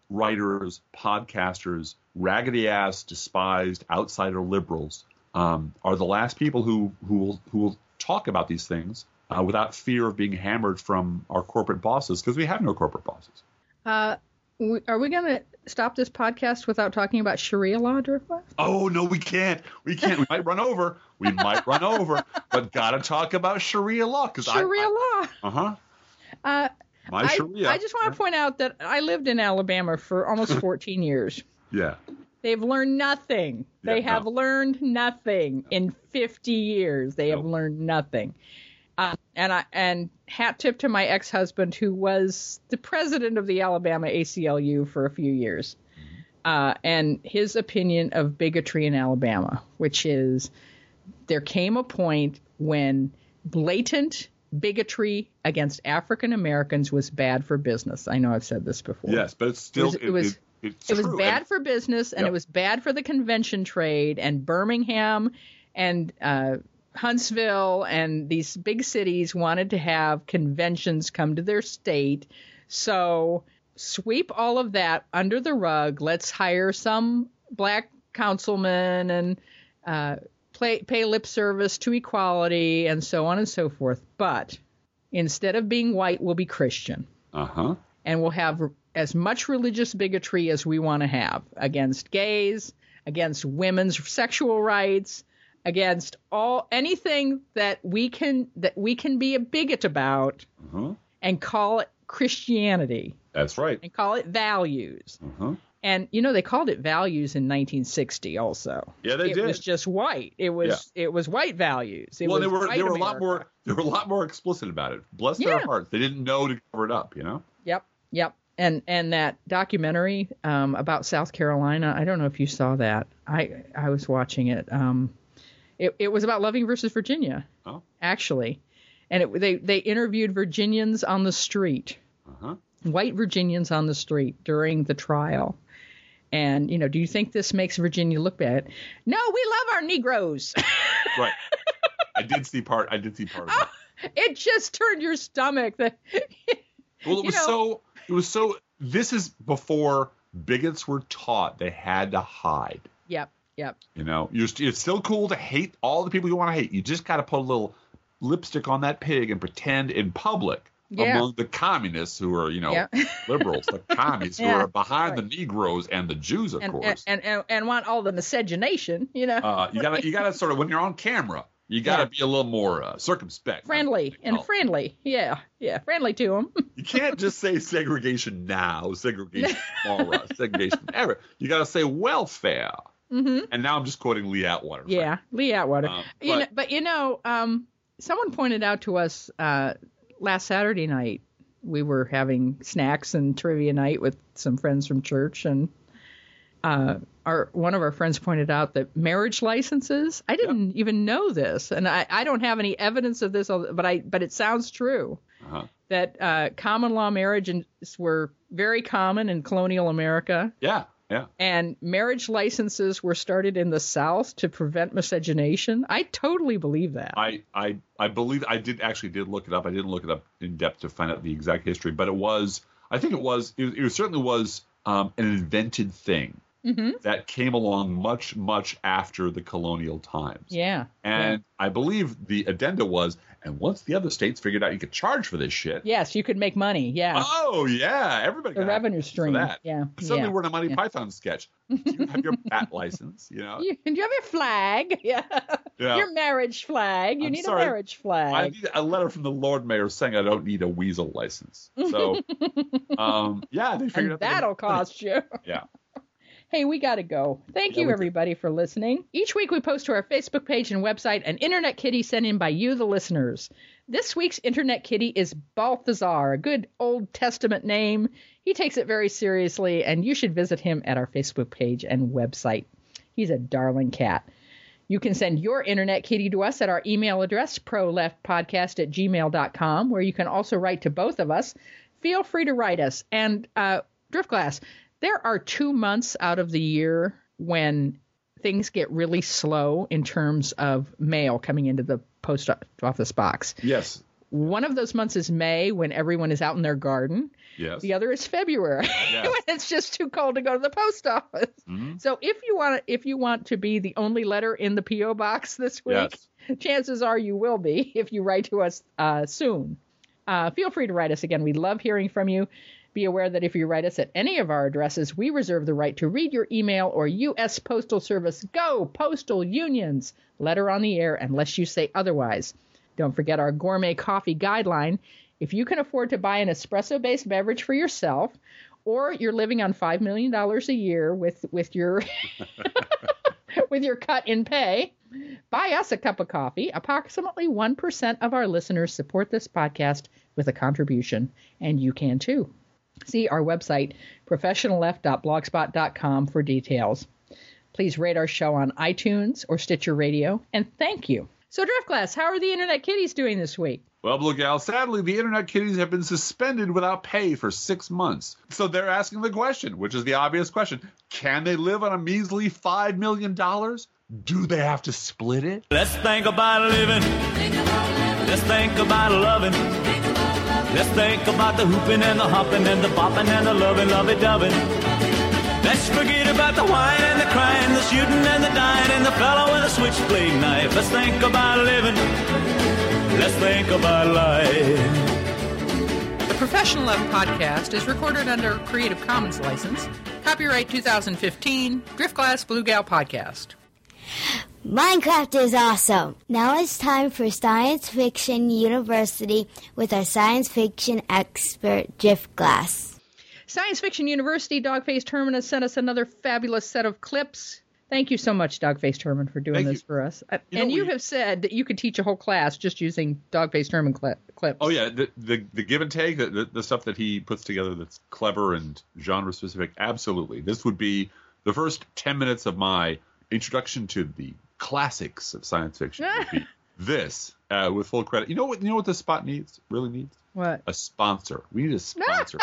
writers, podcasters, raggedy-ass, despised, outsider liberals um, are the last people who, who, will, who will talk about these things uh, without fear of being hammered from our corporate bosses, because we have no corporate bosses. Uh, we, are we going to stop this podcast without talking about Sharia law, Driftglass? Oh, no, we can't. We can't. We might run over. We might run over. But got to talk about Sharia law. Sharia I, law. I, uh-huh. Uh My I, Sharia. I just want to point out that I lived in Alabama for almost fourteen years. Yeah. They've learned nothing. They Yeah, have no. learned nothing in fifty years. They have Nope. learned nothing. Uh, and I and hat tip to my ex-husband, who was the president of the Alabama A C L U for a few years, uh, and his opinion of bigotry in Alabama, which is there came a point when blatant bigotry against African Americans was bad for business. I know I've said this before. Yes, but it's still It was- it was- it, it's It was true. bad And- for business, and Yep. it was bad for the convention trade, and Birmingham and uh, Huntsville and these big cities wanted to have conventions come to their state. So sweep all of that under the rug. Let's hire some black councilmen and uh, play, pay lip service to equality and so on and so forth. But instead of being white, we'll be Christian. Uh-huh. And we'll have as much religious bigotry as we want to have against gays, against women's sexual rights, against all anything that we can that we can be a bigot about, Uh-huh. and call it Christianity That's right. and call it values. Uh-huh. And you know they called it values in nineteen sixty also. Yeah, they it did. was just white. It was it was white values. It well, was they were white they were a lot America. more they were a lot more explicit about it. Bless Yeah. their hearts. They didn't know to cover it up, you know? Yep, yep. And and that documentary um, about South Carolina, I don't know if you saw that. I I was watching it. Um, it it was about Loving versus Virginia, Oh. actually, and it, they they interviewed Virginians on the street, Uh-huh. white Virginians on the street during the trial. And you know, do you think this makes Virginia look bad? No, we love our Negroes. Right. I did see part I did see part of that. It just turned your stomach. That Well, it you was know- so it was so this is before bigots were taught they had to hide. Yep, yep. You know, you're, st- it's still cool to hate all the people you want to hate. You just got to put a little lipstick on that pig and pretend in public Yeah. among the communists who are, you know, Yeah. liberals, the commies who Yeah, are behind right. the Negroes and the Jews, of And, course. and, and and want all the miscegenation, you know, uh, you gotta you gotta sort of when you're on camera, you gotta Yeah. be a little more uh, circumspect. friendly and Oh. friendly. Yeah, yeah, friendly to them. You can't just say segregation now, segregation tomorrow, segregation ever. You gotta say welfare. hmm And now I'm just quoting Lee Atwater. Yeah, Lee Atwater. Um, you but- know, but you know, um, someone pointed out to us uh, last Saturday night. We were having snacks and trivia night with some friends from church, and uh, our one of our friends pointed out that marriage licenses. I didn't even know this, and I, I don't have any evidence of this, but I but it sounds true. Uh-huh. That uh, common law marriages were very common in colonial America, Yeah, yeah. and marriage licenses were started in the South to prevent miscegenation. I totally believe that. I, I I believe I did actually did look it up. I didn't look it up in depth to find out the exact history, but it was I think it was it, it certainly was um, an invented thing hmm that came along much much after the colonial times. Yeah. And I believe the addenda was, and once the other states figured out you could charge for this shit. Yes, you could make money. Yeah. Oh yeah, everybody The got revenue for stream. that. Yeah. Suddenly yeah. we're in a Monty Yeah. Python sketch. Do you have your bat license? You know. You, do you have your flag? Yeah. Yeah. Your marriage flag. You I'm need sorry. a marriage flag. I need a letter from the Lord Mayor saying I don't need a weasel license. So, um, yeah, they figured and out they that'll could make money. cost you. Yeah. Hey, we got to go. Thank Yeah, you, we do. everybody, for listening. Each week we post to our Facebook page and website an Internet Kitty sent in by you, the listeners. This week's Internet Kitty is Balthazar, a good Old Testament name. He takes it very seriously, and you should visit him at our Facebook page and website. He's a darling cat. You can send your Internet Kitty to us at our email address, proleftpodcast at gmail dot com, where you can also write to both of us. Feel free to write us. And uh, Driftglass, there are two months out of the year when things get really slow in terms of mail coming into the post office box. Yes. One of those months is May, when everyone is out in their garden. Yes. The other is February, Yes. when it's just too cold to go to the post office. Mhm. So if you want if you want to be the only letter in the P O box this week, Yes. chances are you will be if you write to us uh, soon. Uh, feel free to write us again. We love hearing from you. Be aware that if you write us at any of our addresses, we reserve the right to read your email or U S Postal Service. Go, Postal Unions! Letter on the air unless you say otherwise. Don't forget our gourmet coffee guideline. If you can afford to buy an espresso-based beverage for yourself, or you're living on five million dollars a year with, with your with your cut in pay, buy us a cup of coffee. Approximately one percent of our listeners support this podcast with a contribution, and you can too. See our website, professional left dot blogspot dot com, for details. Please rate our show on iTunes or Stitcher Radio, and thank you. So, Driftglass, how are the Internet Kitties doing this week? Well, Blue Gal, sadly, the Internet Kitties have been suspended without pay for six months. So they're asking the question, which is the obvious question. Can they live on a measly five million dollars? Do they have to split it? Let's think about living. Let's think about loving. Let's think about the hooping and the hopping and the bopping and the loving, lovey-doving. Let's forget about the wine and the crying, the shooting and the dying, and the fellow with a switchblade knife. Let's think about living. Let's think about life. The Professional Love Podcast is recorded under Creative Commons license. Copyright two thousand fifteen, Driftglass Blue Gal Podcast. Minecraft is awesome. Now it's time for Science Fiction University with our science fiction expert, Driftglass. Science Fiction University, Dogface Herman has sent us another fabulous set of clips. Thank you so much, Dogface Herman, for doing Thank this you. for us. Uh, You and know, you we- have said that you could teach a whole class just using Dogface Herman clip, clips. Oh, yeah. The, the, the give and take, the, the, the stuff that he puts together that's clever and genre-specific, absolutely. This would be the first ten minutes of my introduction to the classics of science fiction. Would be this, uh, with full credit. You know what? You know what this spot needs? Really needs What? a sponsor. We need a sponsor.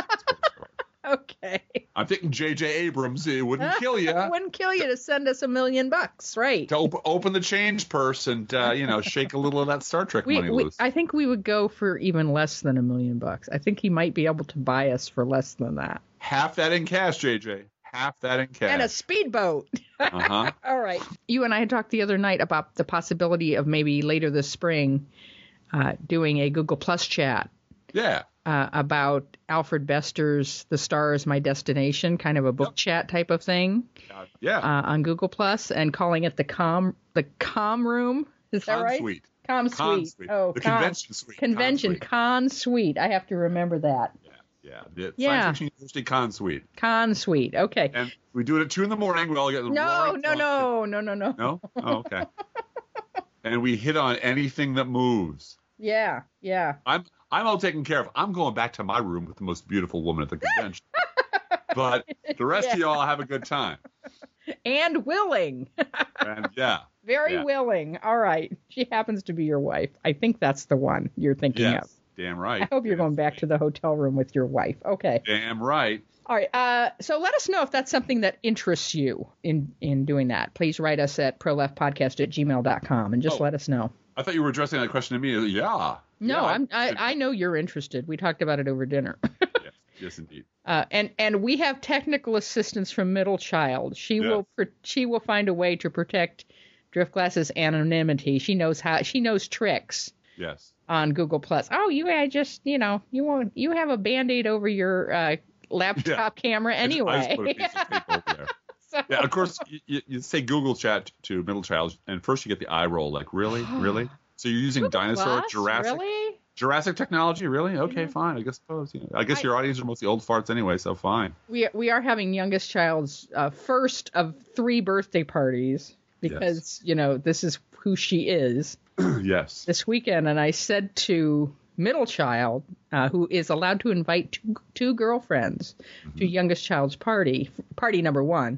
Okay. I'm thinking J J Abrams. It wouldn't kill you It wouldn't kill you to send us a million bucks, right? to op- open the change purse and uh, you know shake a little of that Star Trek We, money we, loose. I think we would go for even less than a million bucks. I think he might be able to buy us for less than that. Half that in cash, J J. Half that in cash. And a speedboat. uh huh. All right. You and I had talked the other night about the possibility of maybe later this spring uh, doing a Google Plus chat Yeah. uh, about Alfred Bester's The Star Is My Destination, kind of a book Yep. chat type of thing Uh, yeah. uh, on Google Plus, and calling it the com the com room. Is that Con right? suite. Com Con suite. suite. Oh, The con- convention suite. Convention Con suite. con suite. I have to remember that. Yeah. Yeah. The Yeah. Science Fiction University Con Suite. Con suite. Okay. And we do it at two in the morning. We all get No, roaring no, drunk. no, no, no, no. No? Oh, okay. And we hit on anything that moves. Yeah, yeah. I'm I'm all taken care of. I'm going back to my room with the most beautiful woman at the convention. But the rest of y'all have a good time. And willing. And yeah. Very Yeah. willing. All right. She happens to be your wife. I think that's the one you're thinking Yes. of. Damn right. I hope you're going back to the hotel room with your wife. Okay. Damn right. All right. Uh, so let us know if that's something that interests you in, in doing that. Please write us at proleftpodcast at gmail dot com and just Oh. let us know. I thought you were addressing that question to me. Yeah. No, Yeah, I'm, I, I know you're interested. We talked about it over dinner. yes, yes, indeed. Uh, and and we have technical assistance from Middle Child. She Yes. will pr- she will find a way to protect Driftglass's anonymity. She knows how she knows tricks Yes. on Google Plus. Oh, you I just you know you won't you have a Band-Aid over your uh, laptop camera I just- I just anyway. put a piece of tape over there. So- Yeah, of course, you, you, you say Google Chat to Middle Child, and first you get the eye roll, like, really? Really? So you're using Google dinosaur, Plus? Jurassic Really? Jurassic technology? Really? Okay, fine. I guess suppose. You know, I guess I- your audience are mostly old farts anyway, so fine. We we are having youngest child's uh, first of three birthday parties because you know this is who she is. Yes. This weekend, and I said to Middle Child, uh, who is allowed to invite two, two girlfriends Mm-hmm. to youngest child's party, party number one.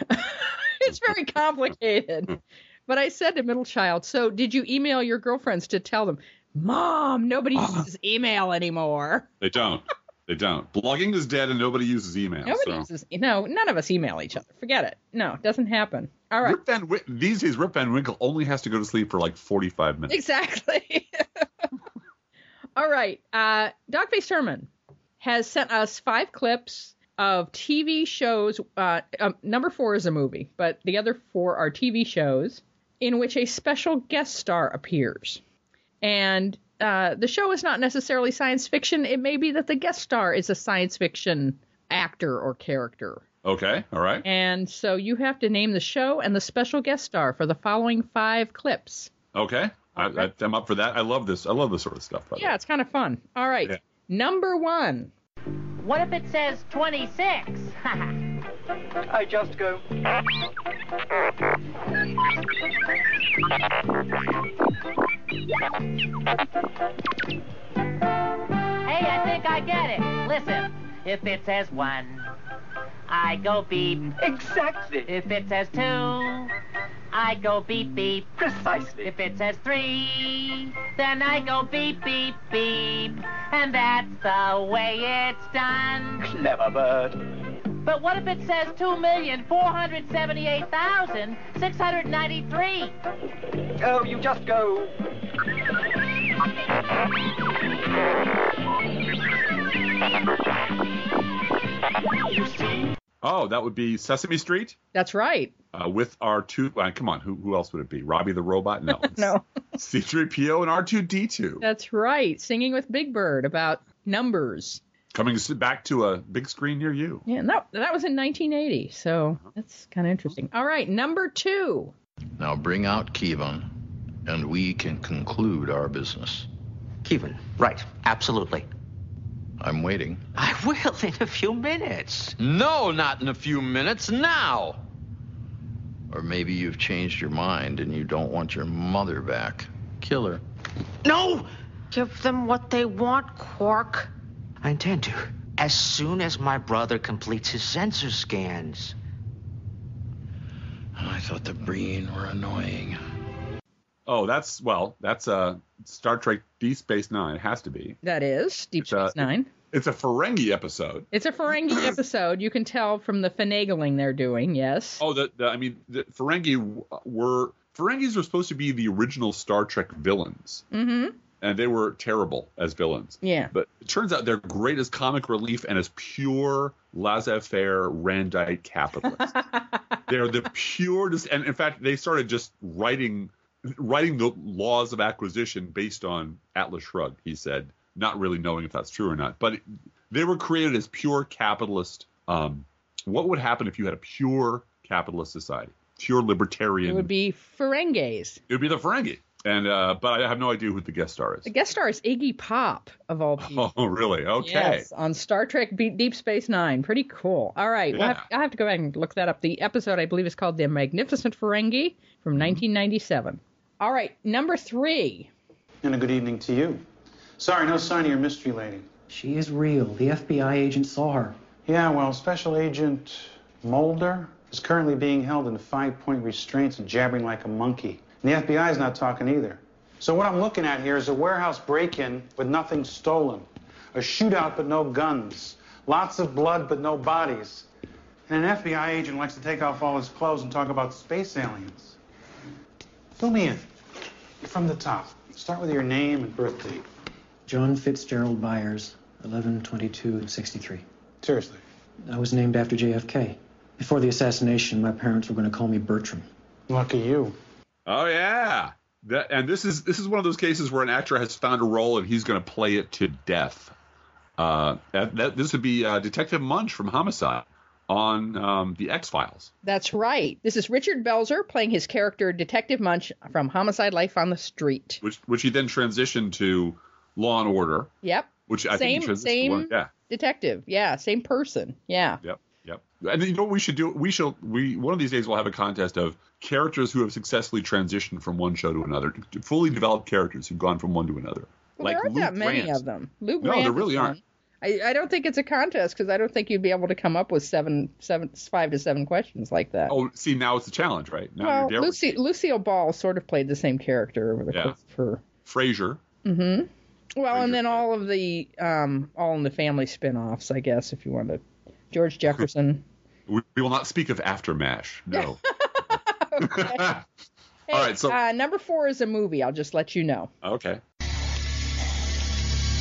It's very complicated. But I said to Middle Child, so did you email your girlfriends to tell them, Mom, nobody uses email anymore. They don't. They don't. Blogging is dead, and nobody uses email. Nobody so. uses, no, none of us email each other. Forget it. No, it doesn't happen. All right. Rip Van Win- these days, Rip Van Winkle only has to go to sleep for like forty-five minutes. Exactly. All right. Uh, Dogface Herman has sent us five clips of T V shows. Uh, um, number four is a movie, but the other four are T V shows in which a special guest star appears. And uh, the show is not necessarily science fiction. It may be that the guest star is a science fiction actor or character. Okay, all right. And so you have to name the show and the special guest star for the following five clips. Okay. I, I, I'm up for that. I love this. I love this sort of stuff. By the Yeah, way. it's kind of fun. All right. Yeah. Number one. What if it says twenty-six? I just go. Hey, I think I get it. Listen, if it says one, I go beep. Exactly. If it says two, I go beep beep. Precisely. If it says three, then I go beep beep beep. And that's the way it's done. Clever bird. But what if it says two million four hundred seventy-eight thousand six hundred ninety-three? Oh, you just go. You see? Oh, that would be Sesame Street That's right. uh, with R two. Uh, come on, who who else would it be? Robbie the Robot? No. it's No. C three P O and R two D two. That's right. Singing with Big Bird about numbers. Coming s- back to a big screen near you. Yeah, and that, that was in nineteen eighty, so that's kind of interesting. All right, number two. Now bring out Kevin, and we can conclude our business. Kevin, right, absolutely. I'm waiting. I will in a few minutes. No, not in a few minutes, now! Or maybe you've changed your mind and you don't want your mother back. Kill her. No! Give them what they want, Quark. I intend to, as soon as my brother completes his sensor scans. I thought the Breen were annoying. Oh, that's, well, that's uh, Star Trek Deep Space Nine. It has to be. That is Deep It's a- Space Nine. It's a Ferengi episode. It's a Ferengi episode. You can tell from the finagling they're doing, yes. Oh, the, the I mean, the Ferengi were, Ferengis were supposed to be the original Star Trek villains. Mm-hmm. And they were terrible as villains. Yeah. But it turns out they're great as comic relief and as pure laissez-faire Randite capitalists. They're the purest, and in fact, they started just writing writing the laws of acquisition based on Atlas Shrugged, he said, not really knowing if that's true or not. But it, they were created as pure capitalist. Um, what would happen if you had a pure capitalist society? Pure libertarian. It would be Ferengis. It would be the Ferengi. And uh, but I have no idea who the guest star is. The guest star is Iggy Pop, of all people. Oh, really? Okay. Yes, on Star Trek Be- Deep Space Nine. Pretty cool. All right. Yeah. We'll have, I'll have to go back and look that up. The episode, I believe, is called The Magnificent Ferengi from Mm-hmm. nineteen ninety-seven. All right. Number three. And a good evening to you. Sorry, no sign of your mystery lady. She is real. The F B I agent saw her. Yeah, well, Special Agent Mulder is currently being held in five-point restraints and jabbering like a monkey. And the F B I is not talking either. So what I'm looking at here is a warehouse break-in with nothing stolen. A shootout but no guns. Lots of blood but no bodies. And an F B I agent likes to take off all his clothes and talk about space aliens. Fill me in. From the top. Start with your name and birth date. John Fitzgerald Byers, eleven twenty-two sixty-three. Seriously. I was named after J F K. Before the assassination, my parents were going to call me Bertram. Lucky you. Oh yeah. That, and this is this is one of those cases where an actor has found a role and he's going to play it to death. Uh, that, that this would be uh, Detective Munch from Homicide on um, the X-Files. That's right. This is Richard Belzer playing his character Detective Munch from Homicide: Life on the Street. Which which he then transitioned to Law and Order. Yep. Which I same think he transitioned same to one. Yeah. detective. Yeah, same person. Yeah. Yep. Yep. And you know what we should do? We shall we one of these days we'll have a contest of characters who have successfully transitioned from one show to another, fully developed characters who've gone from one to another. Well, like there aren't Luke that many Grant. of them. Luke No, Grant there is really one. aren't. I, I don't think it's a contest because I don't think you'd be able to come up with seven, seven, five to seven questions like that. Oh, see, now it's a challenge, right? Now well, you're daring. Lucy, Lucille Ball sort of played the same character over the Yeah. course of her. Frasier. Mm-hmm. Well, Frasier. and then all of the um, All in the Family spin-offs, I guess, if you want to. George Jefferson. We, we will not speak of Aftermash. No. Okay. Hey, All right, so- uh, number four is a movie. I'll just let you know. Okay.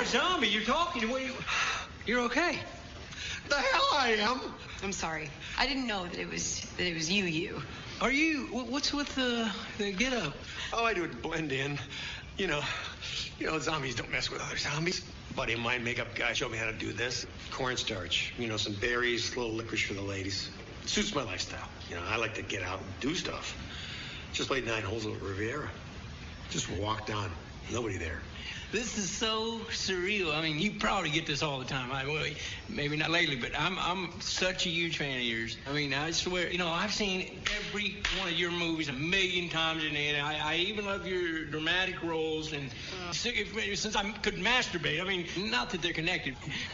zombie. You're talking to you. You're okay. The hell I am. I'm sorry. I didn't know that it was that it was you. You. Are you? What's with the the get up? Oh, I do it to blend in. You know, you know, zombies don't mess with other zombies. A buddy of mine, makeup guy, showed me how to do this. Cornstarch, you know, some berries, a little licorice for the ladies. It suits my lifestyle. You know, I like to get out and do stuff. Just played nine holes at Riviera. Just walked on. Nobody there. This is so surreal. I mean, you probably get this all the time. I well, maybe not lately, but I'm I'm such a huge fan of yours. I mean, I swear, you know, I've seen every one of your movies a million times, and, and I, I even love your dramatic roles. And uh, since I could masturbate, I mean, not that they're connected.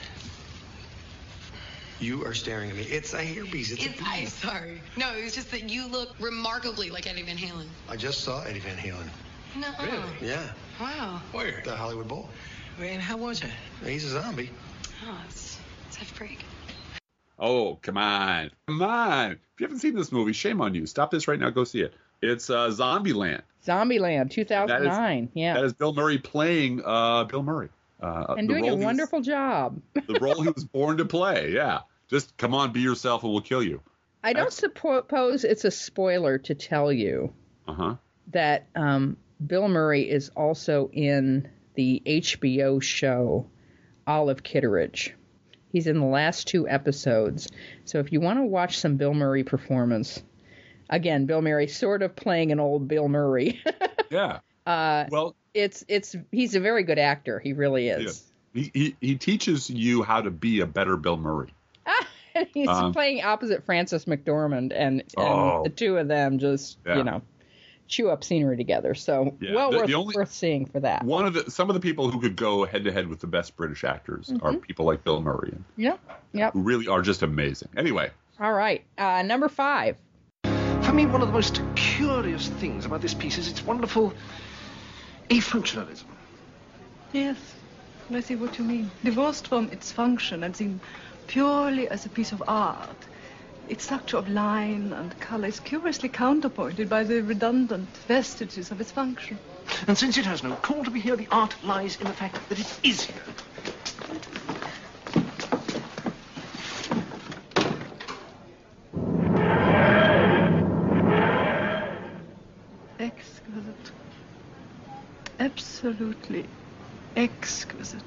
You are staring at me. It's a hairpiece. It's, It's, a I'm piece. sorry. No, it was just that you look remarkably like Eddie Van Halen. I just saw Eddie Van Halen. No. Really? Yeah. Wow. Where? The Hollywood Bowl. Man, how was it? He's a zombie. Oh, it's, it's a freak. Oh, come on. Come on. If you haven't seen this movie, shame on you. Stop this right now. Go see it. It's uh, Zombieland. Zombieland, two thousand nine. That is, yeah. That is Bill Murray playing uh, Bill Murray. Uh, and the doing a role he was- wonderful job. the role he was born to play, yeah. Just come on, be yourself, and we'll kill you. I don't suppose it's a spoiler to tell you Uh-huh. that um, Bill Murray is also in the H B O show Olive Kitteridge. He's in the last two episodes. So if you want to watch some Bill Murray performance, again, Bill Murray sort of playing an old Bill Murray. Yeah. Uh, well, it's it's he's a very good actor. He really is. Yeah. He, he he teaches you how to be a better Bill Murray. He's Um, playing opposite Frances McDormand, and, and Oh. the two of them just, Yeah. you know, chew up scenery together. So Yeah, well the- worth, the only- worth seeing for that. One of the some of the people who could go head to head with the best British actors are Mhm. people like Bill Murray, Yep, yep. who really are just amazing. Anyway, All right, uh, number five. For me, one of the most curious things about this piece is its wonderful afunctionalism. Yes, I see what you mean. Divorced from its function and seen purely as a piece of art, its structure of line and color is curiously counterpointed by the redundant vestiges of its function. And since it has no call to be here, the art lies in the fact that it is here. Exquisite. Absolutely exquisite.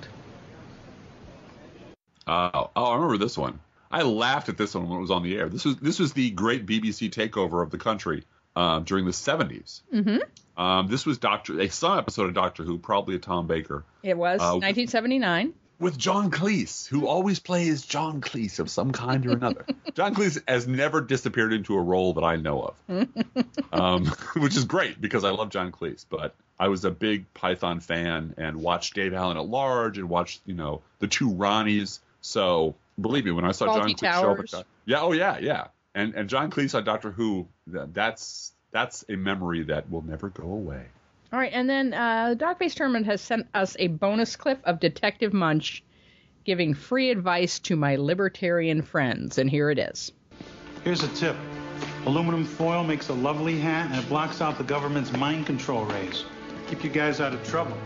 uh, oh, I remember this one. I laughed at this one when it was on the air. This was this was the great B B C takeover of the country uh, during the seventies. Mm-hmm. Um, this was Doctor a some episode of Doctor Who, probably a Tom Baker, It was Uh, nineteen seventy-nine. with John Cleese, who always plays John Cleese of some kind or another. John Cleese has never disappeared into a role that I know of, um, which is great because I love John Cleese. But I was a big Python fan and watched Dave Allen at Large and watched, you know, the two Ronnies. So believe me, when I saw Fawlty John Cleese show up, Towers. at, yeah, oh yeah, yeah, and and John Cleese on Doctor Who, that, that's that's a memory that will never go away. All right, and then uh, Dogface Tournament has sent us a bonus clip of Detective Munch giving free advice to my libertarian friends, and here it is. Here's a tip. Aluminum foil makes a lovely hat and it blocks out the government's mind control rays. Keep you guys out of trouble.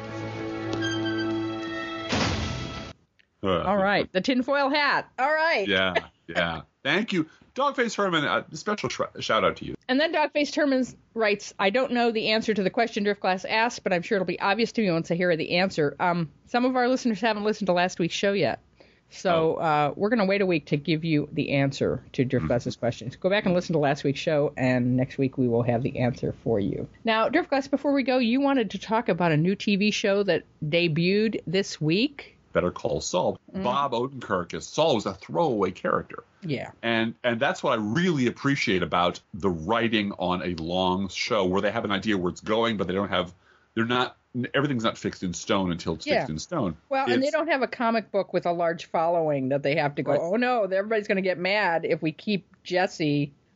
Uh, All right, the tinfoil hat. All right. Yeah, yeah. Thank you, Dogface Herman. A special sh- shout out to you. And then Dogface Termins writes, I don't know the answer to the question Driftglass asked, but I'm sure it'll be obvious to me once I hear the answer. Um, some of our listeners haven't listened to last week's show yet. So uh, we're going to wait a week to give you the answer to Driftglass's questions. Go back and listen to last week's show, and next week we will have the answer for you. Now, Driftglass, before we go, you wanted to talk about a new T V show that debuted this week. Better Call Saul. Mm. Bob Odenkirk as Saul was a throwaway character. Yeah. And and that's what I really appreciate about the writing on a long show where they have an idea where it's going, but they don't have, they're not, everything's not fixed in stone until it's Yeah. fixed in stone. Well, and they It's- don't have a comic book with a large following that they have to go, Right. oh no, everybody's going to get mad if we keep Jesse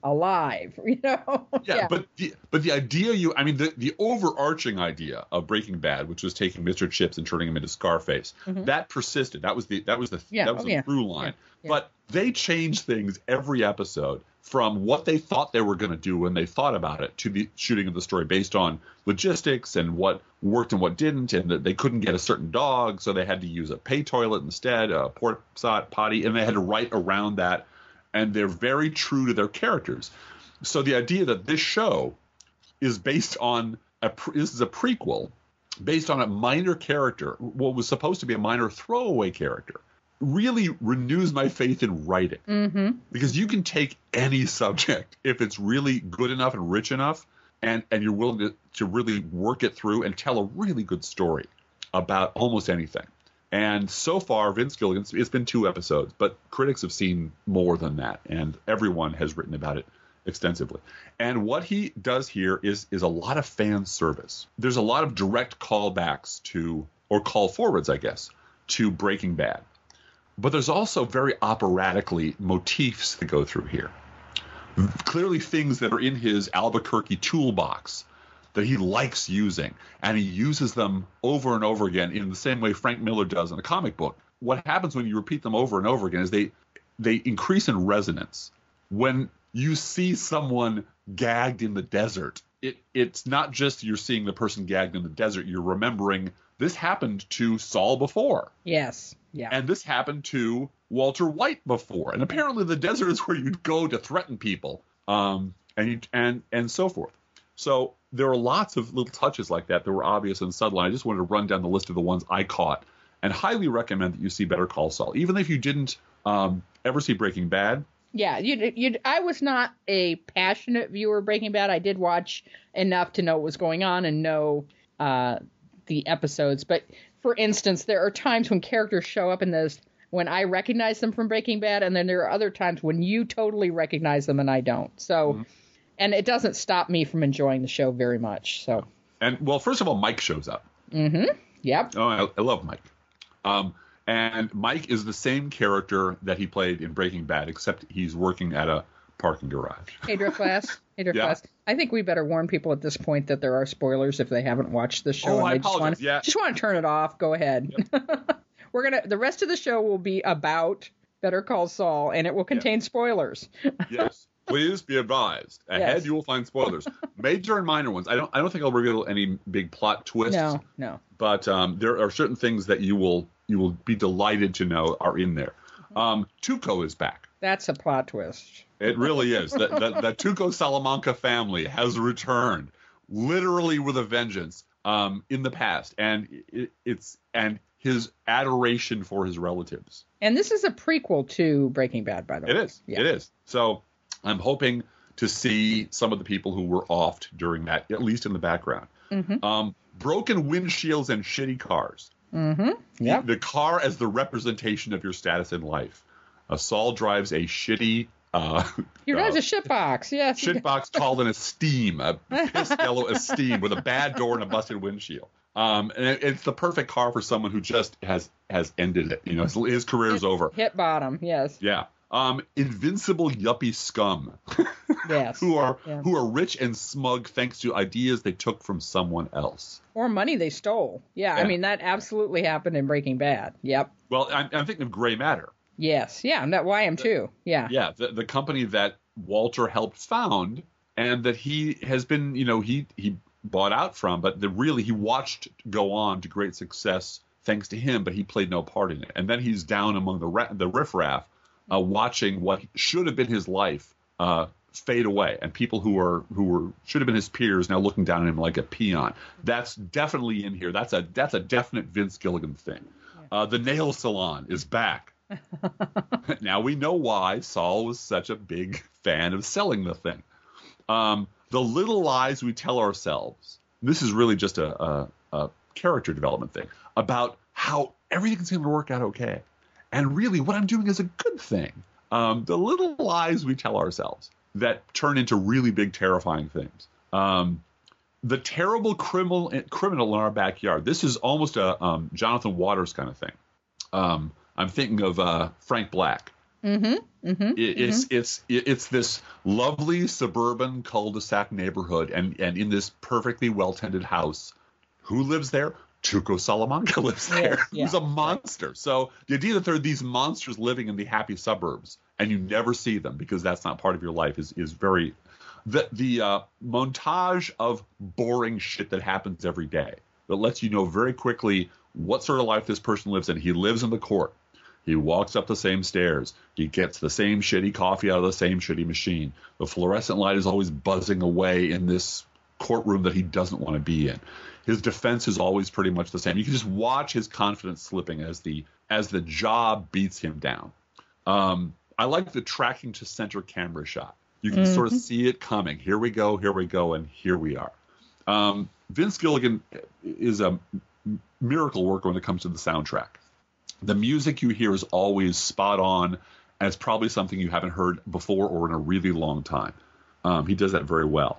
alive, you know? Yeah, yeah. but the but the idea you I mean the, the overarching idea of Breaking Bad, which was taking Mister Chips and turning him into Scarface, Mhm. that persisted. That was the that was the Yeah, that was oh, the yeah, through line. yeah, yeah. But they changed things every episode from what they thought they were going to do when they thought about it to the shooting of the story based on logistics and what worked and what didn't, and that they couldn't get a certain dog, so they had to use a pay toilet instead, a port potty, and they had to write around that. And they're very true to their characters. So the idea that this show is based on a pre- this is a prequel based on a minor character, what was supposed to be a minor throwaway character, really renews my faith in writing. Mm-hmm. Because you can take any subject if it's really good enough and rich enough, and and you're willing to, to really work it through and tell a really good story about almost anything. And so far, Vince Gilligan, it's been two episodes, but critics have seen more than that, and everyone has written about it extensively. And what he does here is is a lot of fan service. There's a lot of direct callbacks to, or call forwards, I guess, to Breaking Bad. But there's also very operatically motifs that go through here. Clearly things that are in his Albuquerque toolbox that he likes using, and he uses them over and over again in the same way Frank Miller does in a comic book. What happens when you repeat them over and over again is they they increase in resonance. When you see someone gagged in the desert, it it's not just you're seeing the person gagged in the desert, you're remembering this happened to Saul before. Yes. Yeah. And this happened to Walter White before. And apparently the desert is where you'd go to threaten people, um, and you, and and so forth. So there are lots of little touches like that that were obvious and subtle. I just wanted to run down the list of the ones I caught and highly recommend that you see Better Call Saul. Even if you didn't um, ever see Breaking Bad. Yeah, you you I was not a passionate viewer of Breaking Bad. I did watch enough to know what was going on and know uh, the episodes. But for instance, there are times when characters show up in this when I recognize them from Breaking Bad, and then there are other times when you totally recognize them and I don't. So. Mm-hmm. And it doesn't stop me from enjoying the show very much. So, and well, first of all, Mike shows up. Mm-hmm. Yep. Oh, I, I love Mike. Um, and Mike is the same character that he played in Breaking Bad, except he's working at a parking garage. Hey, Driftglass. Hey, Driftglass. Yeah. I think we better warn people at this point that there are spoilers if they haven't watched the show. Oh, and I they apologize. Just want, yeah. just want to turn it off. Go ahead. Yep. We're gonna. The rest of the show will be about Better Call Saul, and it will contain yeah. spoilers. Yes. Please be advised. Ahead, yes. you will find spoilers, major and minor ones. I don't. I don't think I'll reveal any big plot twists. No, no. But um, there are certain things that you will you will be delighted to know are in there. Um, Tuco is back. That's a plot twist. It really is. the, the, the Tuco Salamanca family has returned, literally with a vengeance, um, in the past, and it, it's and his adoration for his relatives. And this is a prequel to Breaking Bad, by the way. It is. Yeah. It is. So. I'm hoping to see some of the people who were offed during that, at least in the background. Mm-hmm. Um, broken windshields and shitty cars. Mm-hmm. Yeah. The, the car as the representation of your status in life. Uh, Saul drives a shitty. Uh, he drives uh, a shitbox. Yes. Shitbox called an Esteem, a piss yellow Esteem with a bad door and a busted windshield. Um, and it, it's the perfect car for someone who just has has ended it. You know, his, his career's hit, over. Hit bottom. Yes. Yeah. Um, invincible yuppie scum, yes, who are yeah. who are rich and smug thanks to ideas they took from someone else or money they stole. Yeah, yeah. I mean that absolutely happened in Breaking Bad. Yep. Well, I'm, I'm thinking of Gray Matter. Yes, yeah, and that Y M too. Yeah, yeah, the the company that Walter helped found and that he has been, you know, he he bought out from, but the really he watched go on to great success thanks to him, but he played no part in it, and then he's down among the ra- the riffraff. Uh, watching what should have been his life uh, fade away, and people who are who were should have been his peers now looking down on him like a peon. That's definitely in here. That's a that's a definite Vince Gilligan thing. Uh, the nail salon is back. Now we know why Saul was such a big fan of selling the thing. Um, the little lies we tell ourselves. This is really just a, a, a character development thing about how everything's going to work out okay. And really, what I'm doing is a good thing. Um, the little lies we tell ourselves that turn into really big, terrifying things. Um, the terrible criminal criminal in our backyard. This is almost a um, Jonathan Waters kind of thing. Um, I'm thinking of uh, Frank Black Mm-hmm. Mm-hmm. It, it's mm-hmm. it's it's this lovely suburban cul-de-sac neighborhood, and and in this perfectly well-tended house, who lives there? Tuco Salamanca lives there, Yes, yeah. who's a monster. So the idea that there are these monsters living in the happy suburbs and you never see them because that's not part of your life is is very the the uh, montage of boring shit that happens every day that lets you know very quickly what sort of life this person lives in. He lives in the court. He walks up the same stairs. He gets the same shitty coffee out of the same shitty machine. The fluorescent light is always buzzing away in this courtroom that he doesn't want to be in. His defense is always pretty much the same. You can just watch his confidence slipping as the as the job beats him down. Um, I like the tracking to center camera shot. You can mm-hmm. sort of see it coming. Here we go, here we go, and here we are. Um, Vince Gilligan is a miracle worker when it comes to the soundtrack. The music you hear is always spot on, and it's probably something you haven't heard before or in a really long time. Um, he does that very well.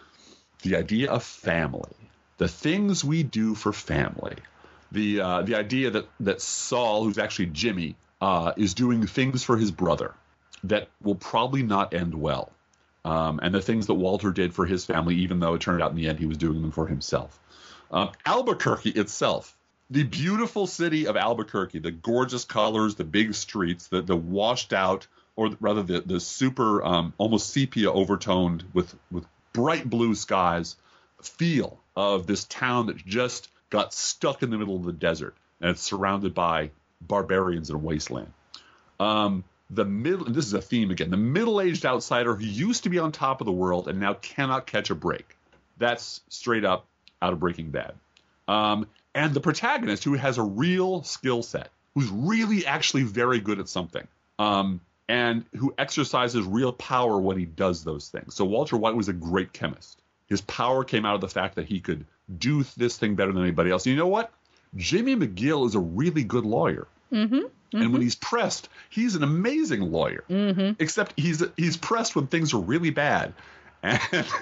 The idea of family. The things we do for family. The uh, the idea that, that Saul, who's actually Jimmy, uh, is doing things for his brother that will probably not end well. Um, and the things that Walter did for his family, even though it turned out in the end he was doing them for himself. Um, Albuquerque itself, the beautiful city of Albuquerque, the gorgeous colors, the big streets, the, the washed out, or rather the, the super, um, almost sepia overtoned with, with bright blue skies feel of this town that just got stuck in the middle of the desert and it's surrounded by barbarians in a wasteland. Um, the middle, this is a theme again, the middle-aged outsider who used to be on top of the world and now cannot catch a break. That's straight up out of Breaking Bad. Um, and the protagonist who has a real skill set, who's really actually very good at something, um, and who exercises real power when he does those things. So Walter White was a great chemist. His power came out of the fact that he could do this thing better than anybody else. And you know what? Jimmy McGill is a really good lawyer. Mm-hmm. Mm-hmm. And when he's pressed, he's an amazing lawyer. Mm-hmm. Except he's he's pressed when things are really bad, and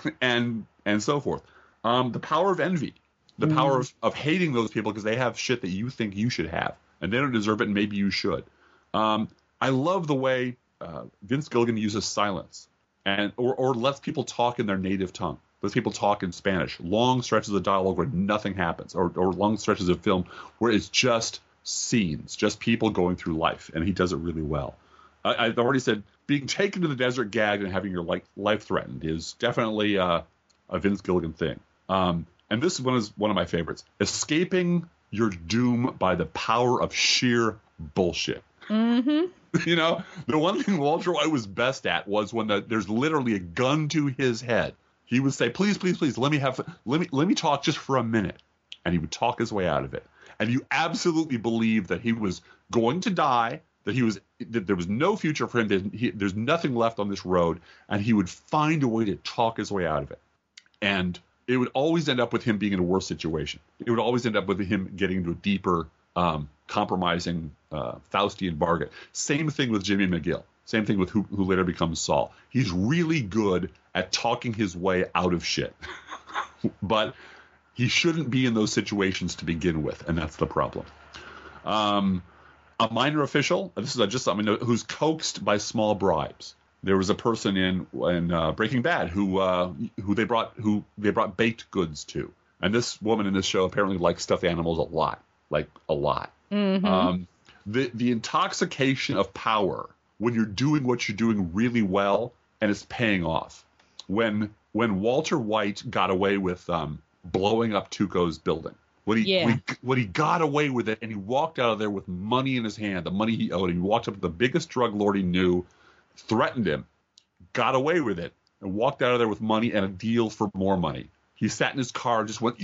and and so forth. Um, the power of envy, the mm-hmm. power of, of hating those people because they have shit that you think you should have, and they don't deserve it, and maybe you should. Um, I love the way uh, Vince Gilligan uses silence, and or or lets people talk in their native tongue. Lets people talk in Spanish. Long stretches of dialogue where nothing happens, or or long stretches of film where it's just scenes, just people going through life, and he does it really well. I, I've already said being taken to the desert gagged and having your life, life threatened is definitely uh, a Vince Gilligan thing. Um, and this one is one of my favorites. Escaping your doom by the power of sheer bullshit. Mm-hmm. You know, the one thing Walter White was best at was when the, there's literally a gun to his head. He would say, please, please, please, let me have, let me, let me talk just for a minute. And he would talk his way out of it. And you absolutely believe that he was going to die, that he was, that there was no future for him, that he, there's nothing left on this road, and he would find a way to talk his way out of it. And it would always end up with him being in a worse situation. It would always end up with him getting into a deeper, um, compromising, uh, Faustian bargain. Same thing with Jimmy McGill. Same thing with who, who later becomes Saul. He's really good at talking his way out of shit. But he shouldn't be in those situations to begin with, and that's the problem. Um, a minor official, this is just something who's coaxed by small bribes. There was a person in in uh, Breaking Bad who uh, who they brought who they brought baked goods to, and this woman in this show apparently likes stuffed animals a lot, like a lot. Mm-hmm. Um, the the intoxication of power when you're doing what you're doing really well and it's paying off. When when Walter White got away with um, blowing up Tuco's building. When he, yeah. when he when he got away with it and he walked out of there with money in his hand, the money he owed, and he walked up to the biggest drug lord he knew, threatened him, got away with it, and walked out of there with money and a deal for more money. He sat in his car and just went,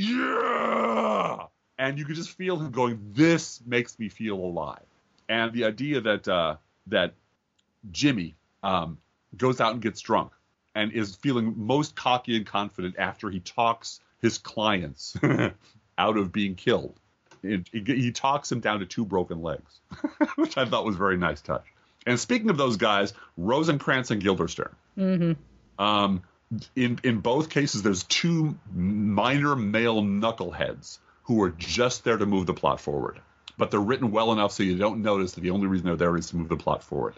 yeah! And you could just feel him going, this makes me feel alive. And the idea that uh, that Jimmy um, goes out and gets drunk and is feeling most cocky and confident after he talks his clients out of being killed. It, it, he talks him down to two broken legs, which I thought was a very nice touch. And speaking of those guys, Rosencrantz and Guildenstern. Mm-hmm. Um, in in both cases, there's two minor male knuckleheads who are just there to move the plot forward. But they're written well enough so you don't notice that the only reason they're there is to move the plot forward.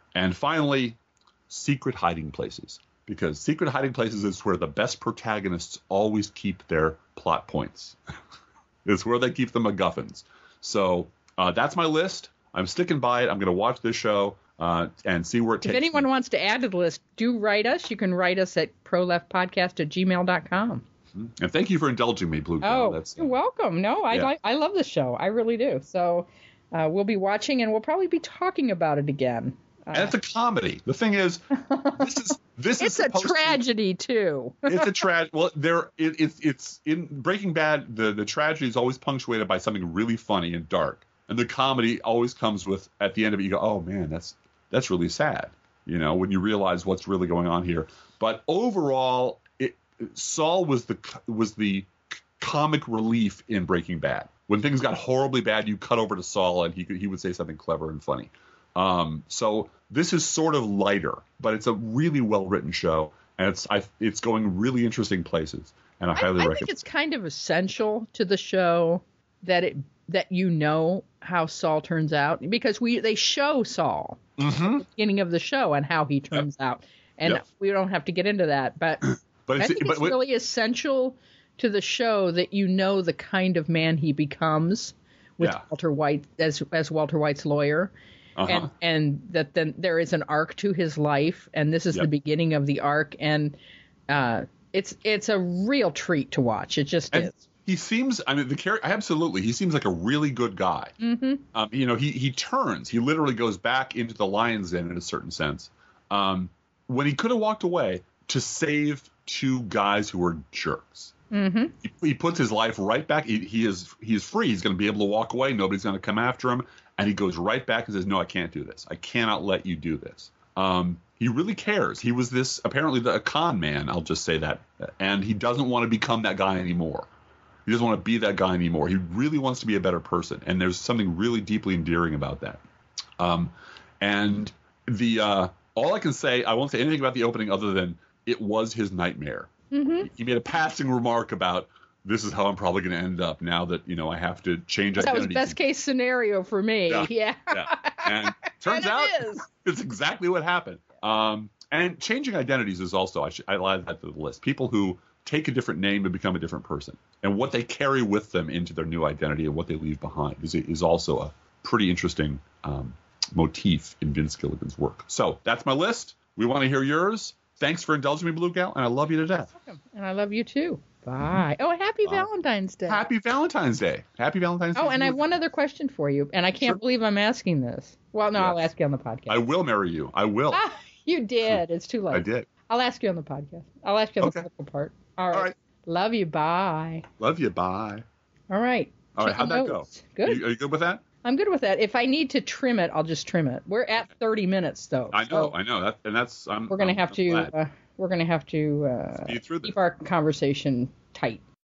And finally, secret hiding places. Because secret hiding places is where the best protagonists always keep their plot points. It's where they keep the MacGuffins. So uh, that's my list. I'm sticking by it. I'm going to watch this show uh, and see where it takes If anyone me. wants to add to the list, do write us. You can write us at proleftpodcast at gmail dot com. And thank you for indulging me, Blue Gal. Oh, That's, you're welcome. No, I yeah. like I love this show. I really do. So uh, we'll be watching, and we'll probably be talking about it again. Uh, and it's a comedy. The thing is, this is this it's is a tragedy to, too. It's a tragedy. Well, there it, it's it's in Breaking Bad. The the tragedy is always punctuated by something really funny and dark, and the comedy always comes with at the end of it. You go, oh man, that's that's really sad. You know, when you realize what's really going on here. But overall, it, Saul was the was the comic relief in Breaking Bad. When things got horribly bad, you cut over to Saul, and he could, he would say something clever and funny. Um, so this is sort of lighter, but it's a really well-written show, and it's I, it's going really interesting places, and I highly I, I recommend. think it's kind of essential to the show that it that you know how Saul turns out, because we they show Saul mm-hmm. at the beginning of the show and how he turns yep. out, and yep. we don't have to get into that, but, but I think but, it's but, really essential to the show that you know the kind of man he becomes with yeah. Walter White as as Walter White's lawyer. Uh-huh. And and that then there is an arc to his life, and this is yep. the beginning of the arc, and uh, it's it's a real treat to watch. It just and is. He seems, I mean, the character absolutely. He seems like a really good guy. Mm-hmm. Um, you know, he he turns. He literally goes back into the lion's den in a certain sense. Um, when he could have walked away to save two guys who were jerks. Mm-hmm. He, he puts his life right back. He, he is he is free. He's going to be able to walk away. Nobody's going to come after him. And he goes right back and says, no, I can't do this. I cannot let you do this. Um, he really cares. He was this, apparently, the, a con man, I'll just say that. And he doesn't want to become that guy anymore. He doesn't want to be that guy anymore. He really wants to be a better person. And there's something really deeply endearing about that. Um, and the uh, all I can say, I won't say anything about the opening other than it was his nightmare. Mm-hmm. He made a passing remark about, this is how I'm probably going to end up now that, you know, I have to change that identity. That was best case scenario for me. Yeah. Yeah. yeah. And turns and out it is. It's exactly what happened. Um, and changing identities is also, I should I add that to the list. People who take a different name and become a different person, and what they carry with them into their new identity and what they leave behind is, is also a pretty interesting um, motif in Vince Gilligan's work. So that's my list. We want to hear yours. Thanks for indulging me, Blue Gal, and I love you to death. And I love you too. Bye. Oh, happy Bye. Valentine's Day. Happy Valentine's Day. Happy Valentine's Day. Oh, and I have one other question for you, and I can't sure. believe I'm asking this. Well, no, yes. I'll ask you on the podcast. I will marry you. I will. Ah, you did. It's too late. I did. I'll ask you on the podcast. I'll ask you on okay. the political part. All right. All right. Love you. Bye. Love you. Bye. All right. All right. How'd that notes. go? Good. Are you, are you good with that? I'm good with that. If I need to trim it, I'll just trim it. We're at thirty minutes, though. I know. So I know. That, and that's. I'm, we're gonna I'm, have I'm to. glad. Uh, we're gonna have to uh, Speed through this. keep our conversation tight.